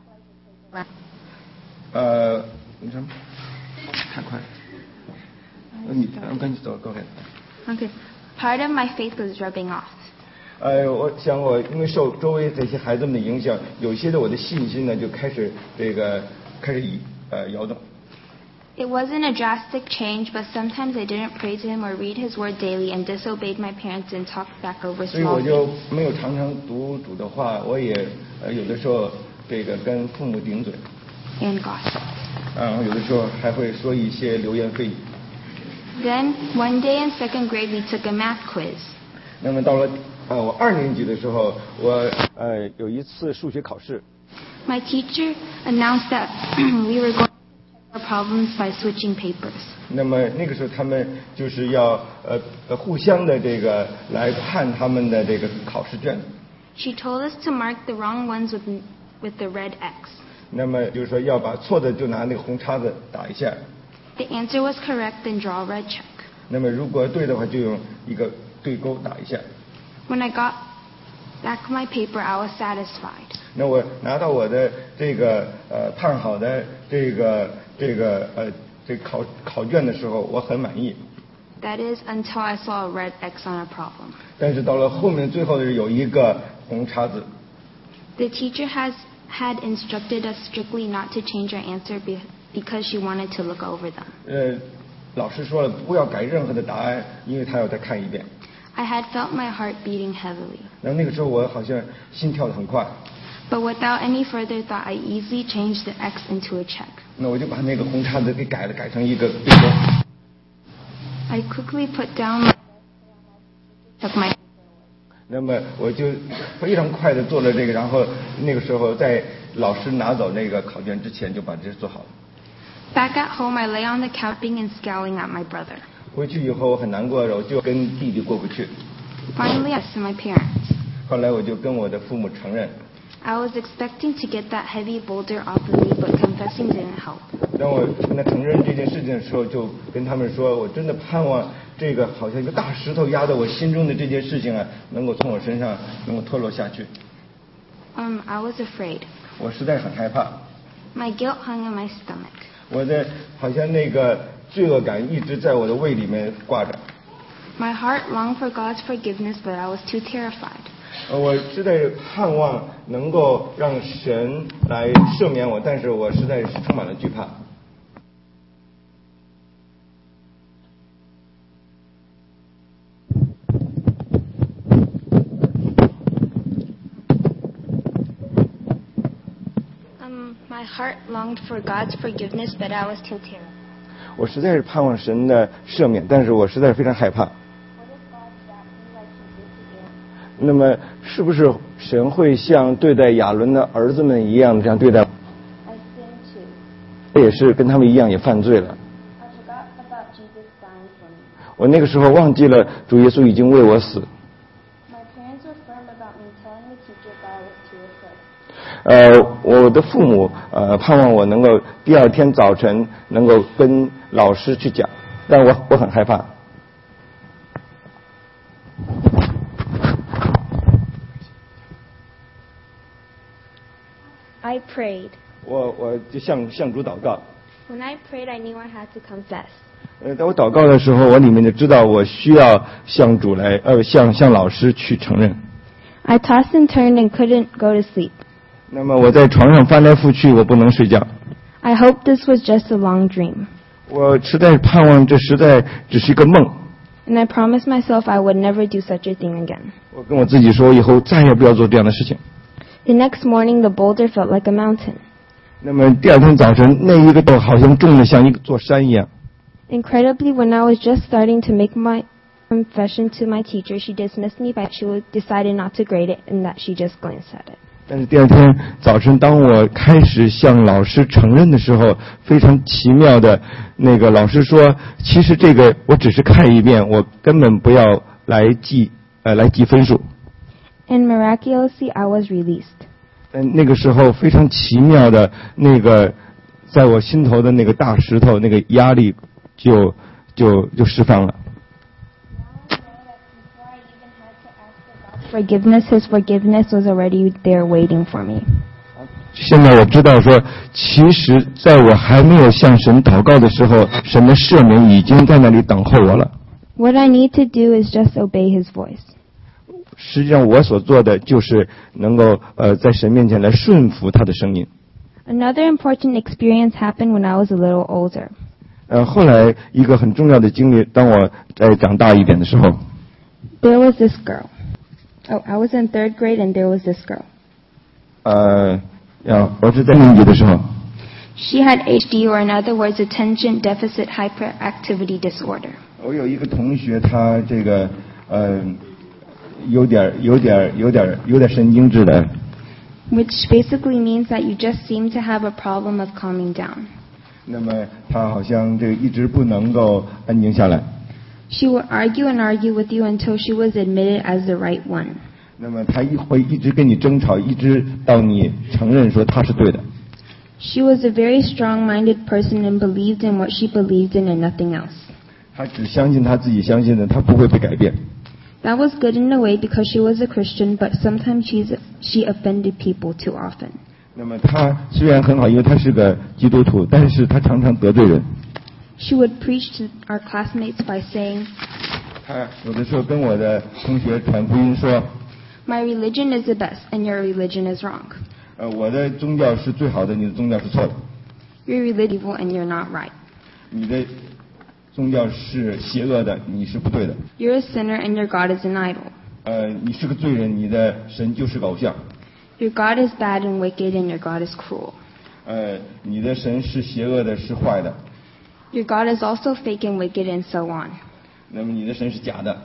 呃，你说太快了，呃你我赶紧走，go ahead。 Okay. Part of my faith was rubbing off. 呃，我想我因为受周围这些孩子们的影响，有些的我的信心呢就开始这个开始移呃摇动。 It wasn't a drastic change, but sometimes I didn't pray to him or read his word daily and disobeyed my parents and talked back over 所以我 small 就 things 没有常常读主的话，我也呃有的时候这个跟父母顶嘴， and gossip. 啊，有的时候还会说一些流言蜚语。 Then, one day in second grade, we took a math quiz. 那么到了呃我二年级的时候，我呃有一次数学考试， My teacher announced that we were going to check our problems by switching papers. 那么那个时候他们就是要呃呃互相的这个来判他们的这个考试卷。 She told us to mark the wrong ones with, with the red X. 那么就是说要把错的就拿那个红叉子打一下， The answer was correct, then draw a red check. 那么如果对的话就用一个对勾打一下。 When I got back my paper, I was satisfied. 那我拿到我的这个呃判好的这个这个呃这考考卷的时候，我很满意。 That is, until I saw a red X on a problem. 但是到了后面最后的有一个红叉子。 The teacher has had instructed us strictly not to change our answer be, because she wanted to look over them. 呃，老师说了不要改任何的答案，因为他要再看一遍。 I had felt my heart beating heavily. 然后那个时候我好像心跳得很快， But without any further thought, I easily changed the X into a check. 那我就把那个红叉子给改了，改成一个对勾。 I quickly put down my took my 那么我就非常快的做了这个，然后那个时候在老师拿走那个考卷之前就把这做好了。 Back at home, I lay on the couch and scowling at my brother. 回去以后我很难过，我就跟弟弟过不去。 Finally, I said to my parents. 后来我就跟我的父母承认， I was expecting to get that heavy boulder off of me, but confessing didn't help. 当我跟他承认这件事情的时候，就跟他们说，我真的盼望这个好像一个大石头压在我心中的这件事情啊，能够从我身上能够脱落下去。 Um, I was afraid. 我实在很害怕， My guilt hung in my stomach. 我的好像那个罪恶感一直在我的胃里面挂着。 My heart longed for God's forgiveness, but I was too terrified. 呃我实在是盼望能够让神来赦免我，但是我实在是充满了惧怕。 Um, my heart longed for God's forgiveness, but I was too terrified. 我实在是盼望神的赦免，但是我实在是非常害怕。 那么，是不是神会像对待亚伦的儿子们一样这样对待我？ I sinned too. 我也是跟他们一样也犯罪了。 I forgot about Jesus dying for me. 我那个时候忘记了主耶稣已经为我死。 My parents were firm about me telling the teacher, but I was too afraid. 呃，我的父母呃盼望我能够第二天早晨能够跟老师去讲，但我我很害怕。 I prayed. 我我就向向主祷告。 When I prayed, I knew I had to confess. 呃，当我祷告的时候，我里面就知道我需要向主来，呃，向向老师去承认。 I tossed and turned and couldn't go to sleep. 那么我在床上翻来覆去，我不能睡觉。 I hoped this was just a long dream. 我实在盼望这实在只是一个梦。 And I promised myself I would never do such a thing again. 我跟我自己说，以后再也不要做这样的事情。 The next morning, the boulder felt like a mountain. 那么第二天早晨，那一个豆好像重的像一座山一样。 Incredibly, when I was just starting to make my confession to my teacher, she dismissed me by she decided not to grade it and that she just glanced at it. 但是第二天早晨，当我开始向老师承认的时候，非常奇妙的，那个老师说，其实这个我只是看一遍，我根本不要来记，呃，来记分数。 And miraculously, I was released. 但那个时候非常奇妙的，那个在我心头的那个大石头，那个压力就就就释放了。 Forgiveness, His forgiveness was already there waiting for me. 现在我知道说，其实在我还没有向神祷告的时候，神的赦免已经在那里等候我了。 What I need to do is just obey His voice. 实际上我所做的就是能够呃在神面前来顺服他的声音。 Another important experience happened when I was a little older. 呃，后来一个很重要的经历，当我在长大一点的时候。 There was this girl. Oh, I was in third grade and there was this girl. 呃，呀，我是在六年级的时候。 She had H D, or in other words, attention deficit hyperactivity disorder. 我有一个同学，他这个呃有点有点有点有点神经质的。 Which basically means that you just seem to have a problem of calming down. 那么他好像这个一直不能够安静下来。 She would argue and argue with you until she was admitted as the right one. 那么他一会一直跟你争吵，一直到你承认说他是对的。 She was a very strong-minded person and believed in what she believed in and nothing else. 他只相信他自己相信的，他不会被改变。 That was good in a way because she was a Christian, but sometimes she's, she offended people too often. 那么他虽然很好，因为他是个基督徒，但是他常常得罪人。 She would preach to our classmates by saying, 他有的时候跟我的同学传福音说 My religion is the best and your religion is wrong. 呃，我的宗教是最好的，你的宗教是错的。 Your religion is evil and you're not right. 你的宗教是邪恶的，你是不对的。 You're a sinner and your God is an idol. 呃，你是个罪人，你的神就是个偶像。 Your God is bad and wicked and your God is cruel. 呃，你的神是邪恶的，是坏的。 Your God is also fake and wicked and so on. 那么你的神是假的。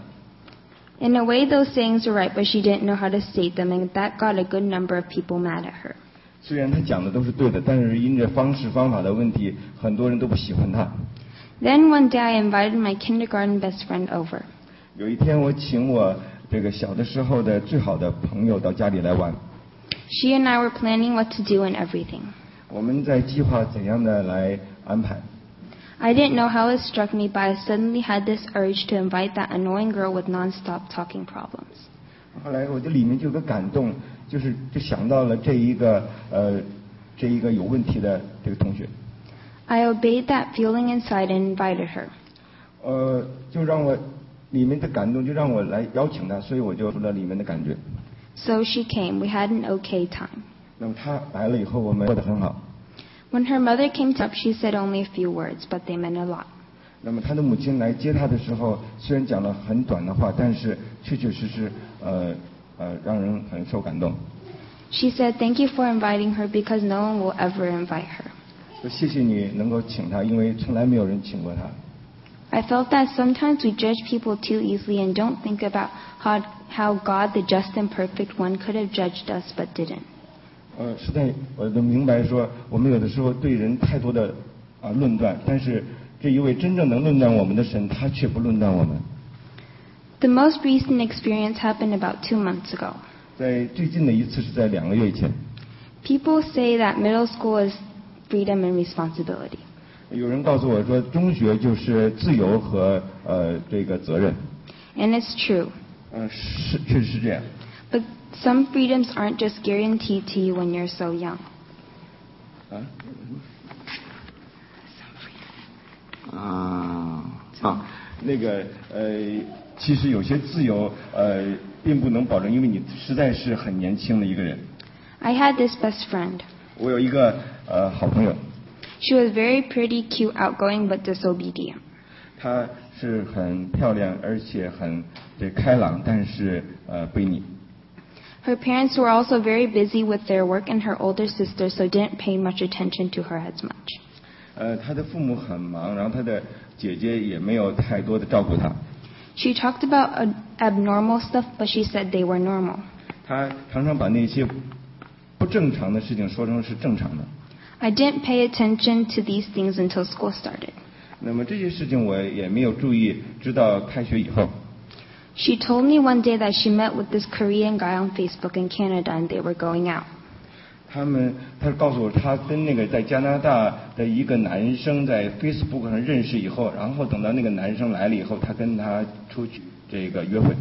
In a way, those sayings were right, but she didn't know how to state them, and that got a good number of people mad at her. 虽然他讲的都是对的，但是因着方式方法的问题，很多人都不喜欢他。 Then one day I invited my kindergarten best friend over. 有一天我请我这个小的时候的最好的朋友到家里来玩。 She and I were planning what to do and everything. 我们在计划怎样的来安排。 I didn't know how it struck me, but I suddenly had this urge to invite that annoying girl with non-stop talking problems. 后来我就里面就有个感动，就是就想到了这一个呃这一个有问题的这个同学。 I obeyed that feeling inside and invited her. 呃，就让我里面的感动，就让我来邀请她，所以我就说了里面的感觉。 So she came. We had an okay time. 那么她来了以后，我们过得很好。 When her mother came up, she said only a few words, but they meant a lot. 那么她的母亲来接她的时候，虽然讲了很短的话，但是确确实实呃呃让人很受感动。 She said, "Thank you for inviting her because no one will ever invite her." 说谢谢你能够请她，因为从来没有人请过她。 I felt that sometimes we judge people too easily and don't think about how how God, the just and perfect one, could have judged us but didn't. 呃，实在我都明白说，我们有的时候对人太多的啊论断，但是这一位真正能论断我们的神，他却不论断我们。 The most recent experience happened about two months ago. 在最近的一次是在两个月以前。 People say that middle school is freedom and responsibility. 有人告诉我说，中学就是自由和呃这个责任。 And it's true. 嗯、呃，是确实是这样。 But some freedoms aren't just guaranteed to you when you're so young. 啊？啊。 啊，那个呃，其实有些自由呃，并不能保证，因为你实在是很年轻的一个人。 I had this best friend. 我有一个呃好朋友。 She was very pretty, cute, outgoing, but disobedient. 她是很漂亮，而且很对开朗，但是呃悖逆。 Her parents were also very busy with their work and her older sister, so didn't pay much attention to her as much. 呃，她的父母很忙，然后她的姐姐也没有太多的照顾她。 She talked about uh, abnormal stuff, but she said they were normal. 她常常把那些不正常的事情说成是正常的。 I didn't pay attention to these things until school started. 那么这些事情我也没有注意，直到开学以后。 She told me one day that she met with this Korean guy on Facebook in Canada and they were going out. 他们，她告诉我，她跟那个在加拿大的一个男生在 Facebook 上认识以后，然后等到那个男生来了以后，她跟他出去这个约会。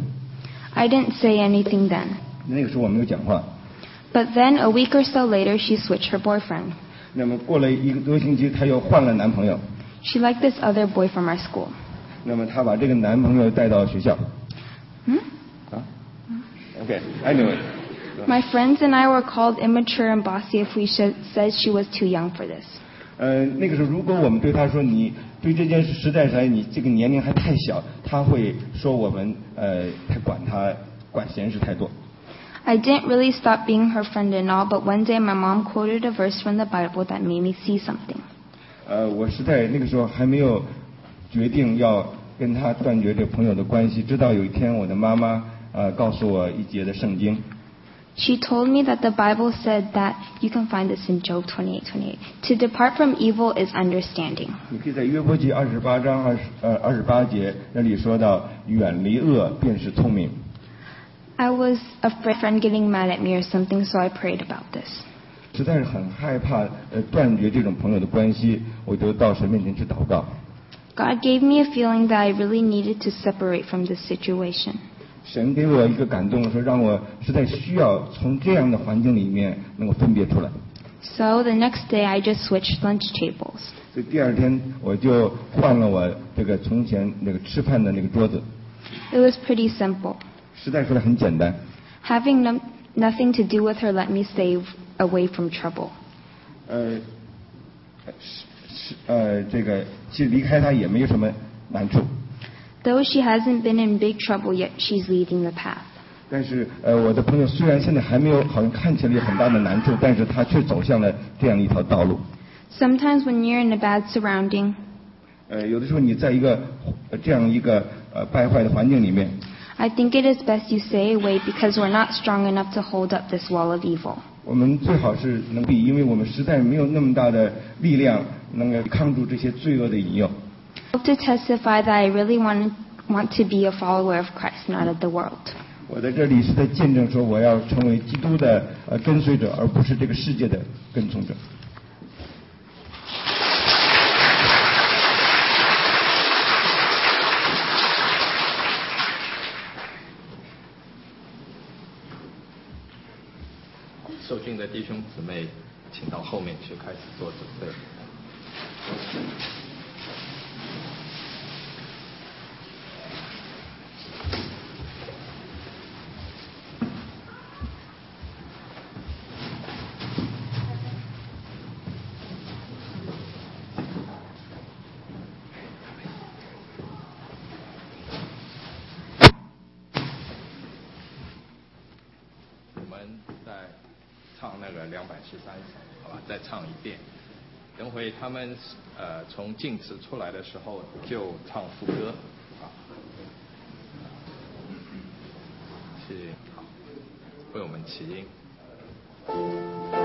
I didn't say anything then. 那个时候我没有讲话。 But then a week or so later, she switched her boyfriend. 那么过了一个多星期，她又换了男朋友。 She liked this other boy from our school. 那么她把这个男朋友带到学校。 Hmm? 啊 ？Okay, I knew it. My friends and I were called immature and bossy if we should, said she was too young for this. 呃，那个时候如果我们对她说你对这件事实在是你这个年龄还太小，她会说我们呃太管她管闲事太多。 I didn't really stop being her friend and all, but one day my mom quoted a verse from the Bible that made me see something. 呃，我实在那个时候还没有决定要跟她断绝这朋友的关系，直到有一天我的妈妈呃告诉我一节的圣经。 She told me that the Bible said that, you can find this in Job twenty-eight twenty-eight, to depart from evil is understanding. 你可以在约伯记二十八章二十呃二十八节那里说到，远离恶便是聪明。 I was afraid of a friend getting mad at me or something, so I prayed about this. 实在是很害怕呃断绝这种朋友的关系，我就到神面前去祷告。 God gave me a feeling that I really needed to separate from this situation. 神给我一个感动，说让我实在需要从这样的环境里面能够分别出来。 So the next day I just switched lunch tables. 所以第二天我就换了我这个从前那个吃饭的那个桌子。 It was pretty simple. 实在说来很简单。 Having no, nothing to do with her let me stay away from trouble. 呃，是是呃，这个其实离开他也没有什么难处。 Though she hasn't been in big trouble yet, she's leading the path. 但是呃，我的朋友虽然现在还没有好像看起来有很大的难处，但是他却走向了这样一条道路。 Sometimes when you're in a bad surrounding, 呃，有的时候你在一个呃这样一个呃败坏的环境里面。 I think it is best you stay away because we're not strong enough to hold up this wall of evil. 我们最好是能避，因为我们实在没有那么大的力量能够抗住这些罪恶的引诱。 I hope to testify that I really want, want to be a follower of Christ, not of the world. 我在这里是在见证说，我要成为基督的呃跟随者，而不是这个世界的跟从者。 受训的弟兄姊妹，请到后面去开始做准备。我们在唱那个两百十三首，好吧，再唱一遍。等会他们呃从静词出来的时候，就唱副歌，啊，是好，为我们起音。